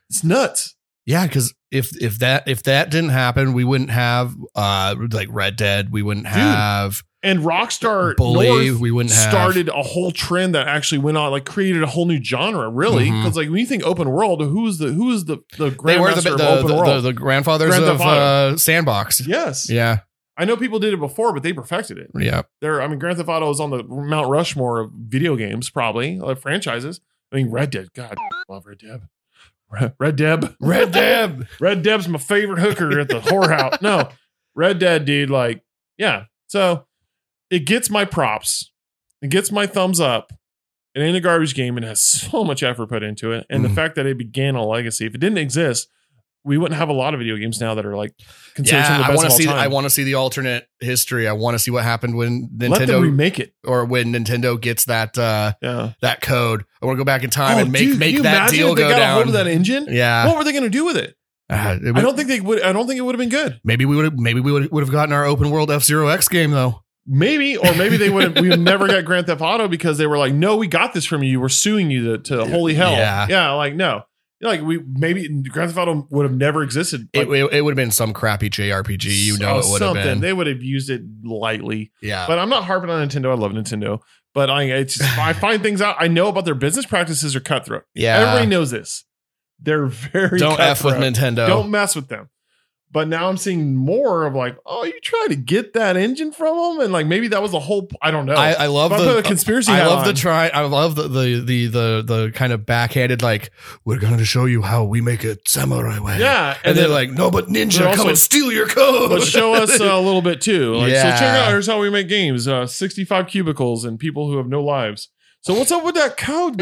A: It's nuts.
B: Yeah, because if if that if that didn't happen, we wouldn't have uh like Red Dead. We wouldn't have
A: And Rockstar
B: Bully.
A: North
B: We wouldn't have
A: started a whole trend that actually went on, like created a whole new genre, really. Because
B: Mhm.
A: like when you think open world, who's the who's the the
B: They were the
A: grandmaster
B: the,
A: of open
B: the,
A: world?
B: the, the grandfathers
A: Grand
B: of
A: Theft Auto.
B: uh, Sandbox.
A: Yes,
B: Yeah,
A: I know people did it before, but they perfected it.
B: yeah.
A: There, I mean, Grand Theft Auto is on the Mount Rushmore of video games, probably like franchises. I mean, Red Dead. God, I love Red Dead. Red, Red Dead.
B: Red Dead.
A: Red Dead's my favorite hooker at the whorehouse. No, Red Dead, dude. Like, yeah. So it gets my props. It gets my thumbs up. It ain't a garbage game and has so much effort put into it. And
B: Mhm.
A: the fact that it began a legacy, if it didn't exist, we wouldn't have a lot of video games now that are like considered some of
B: Yeah,
A: the
B: I
A: best
B: want
A: of
B: to
A: all
B: see.
A: time.
B: I want to see the alternate history. I want to see what happened when
A: Let them
B: Nintendo
A: remake it.
B: or when Nintendo gets that uh,
A: Yeah.
B: that code. I want to go back in time and make
A: dude,
B: make
A: can you
B: that
A: imagine
B: deal
A: if they
B: go
A: got a
B: down.
A: hold of that engine?
B: Yeah,
A: What were they going to do with it?
B: Uh, it
A: I
B: would-
A: don't think they would. I don't think it would have been good.
B: maybe we would. Maybe we would would have gotten our open world F Zero X game though.
A: Maybe, or maybe they would have. We would never got Grand Theft Auto because they were like, "No, we got this from you. We're suing you to, to holy hell."
B: Yeah.
A: yeah. Like no, like we maybe Grand Theft Auto would have never existed. Like,
B: It, it, it would have been some crappy J R P G. You know, it would have
A: something.
B: been.
A: They would have used it lightly.
B: Yeah,
A: But I'm not harping on Nintendo. I love Nintendo. But I, it's just, I find things out. I know about their business practices are cutthroat.
B: yeah.
A: Everybody knows this. They're very
B: Don't f with
A: cutthroat.
B: Nintendo.
A: Don't mess with them. But now I'm seeing more of like, oh, you try to get that engine from them, and like maybe that was the whole. I don't know.
B: I, I love
A: If I
B: the
A: put a conspiracy
B: I
A: hat
B: love
A: on,
B: the try. I love the, the the the the kind of backhanded like we're going to show you how we make it samurai way.
A: yeah,
B: and, they're like, no, but Ninja,
A: but
B: come
A: also-
B: and steal your code.
A: but show us uh, a little bit too. Like,
B: Yeah.
A: So check out here's how we make games. Uh, sixty-five cubicles and people who have no lives. So what's up with that code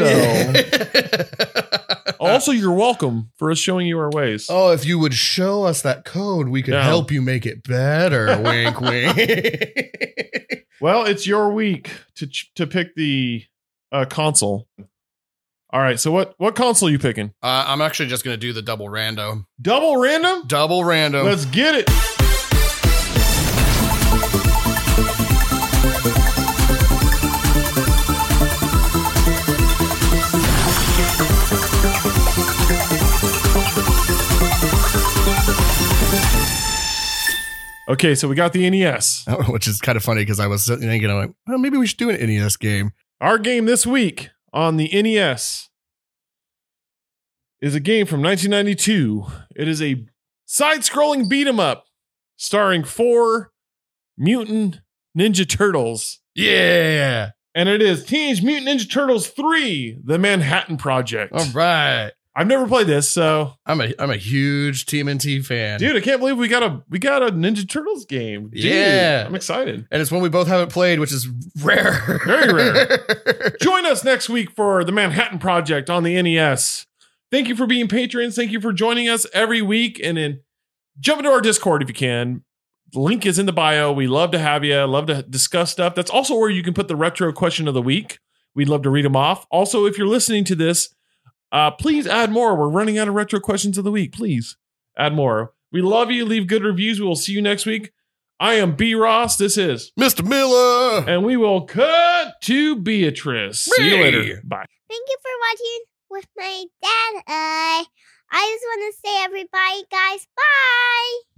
A: though? Also, you're welcome for us showing you our ways.
B: Oh, if you would show us that code, we could
A: Yeah.
B: help you make it better. Wink, wink.
A: Well, it's your week to ch- to pick the uh, console. All right. So what what console you picking?
B: Uh, I'm actually just going to do the double random.
A: Double random.
B: Double random.
A: Let's get it. Okay, so we got the N E S.
B: Which is kind of funny because I was thinking, I'm like, well, maybe we should do an N E S game.
A: Our game this week on the N E S is a game from nineteen ninety-two. It is a side-scrolling beat 'em up starring four mutant ninja turtles.
B: Yeah.
A: And it is Teenage Mutant Ninja Turtles three, The Manhattan Project.
B: All right.
A: I've never played this, so
B: I'm a I'm a huge T M N T fan.
A: dude, I can't believe we got a we got a Ninja Turtles game. Dude,
B: Yeah.
A: I'm excited.
B: And it's one we both haven't played, which is rare.
A: Very rare. Join us next week for the Manhattan Project on the N E S. Thank you for being patrons. Thank you for joining us every week. And then jump into our Discord if you can. The link is in the bio. We love to have you. Love to discuss stuff. That's also where you can put the retro question of the week. We'd love to read them off. Also, if you're listening to this, uh, please add more. We're running out of retro questions of the week. Please add more. We love you. Leave good reviews. We will see you next week. I am B. Ross. This is
B: Mister Miller.
A: and we will cut to Beatrice. See you
B: Me.
A: later. Bye.
C: Thank you for watching with my dad. Uh, I just want to say, everybody, guys, bye.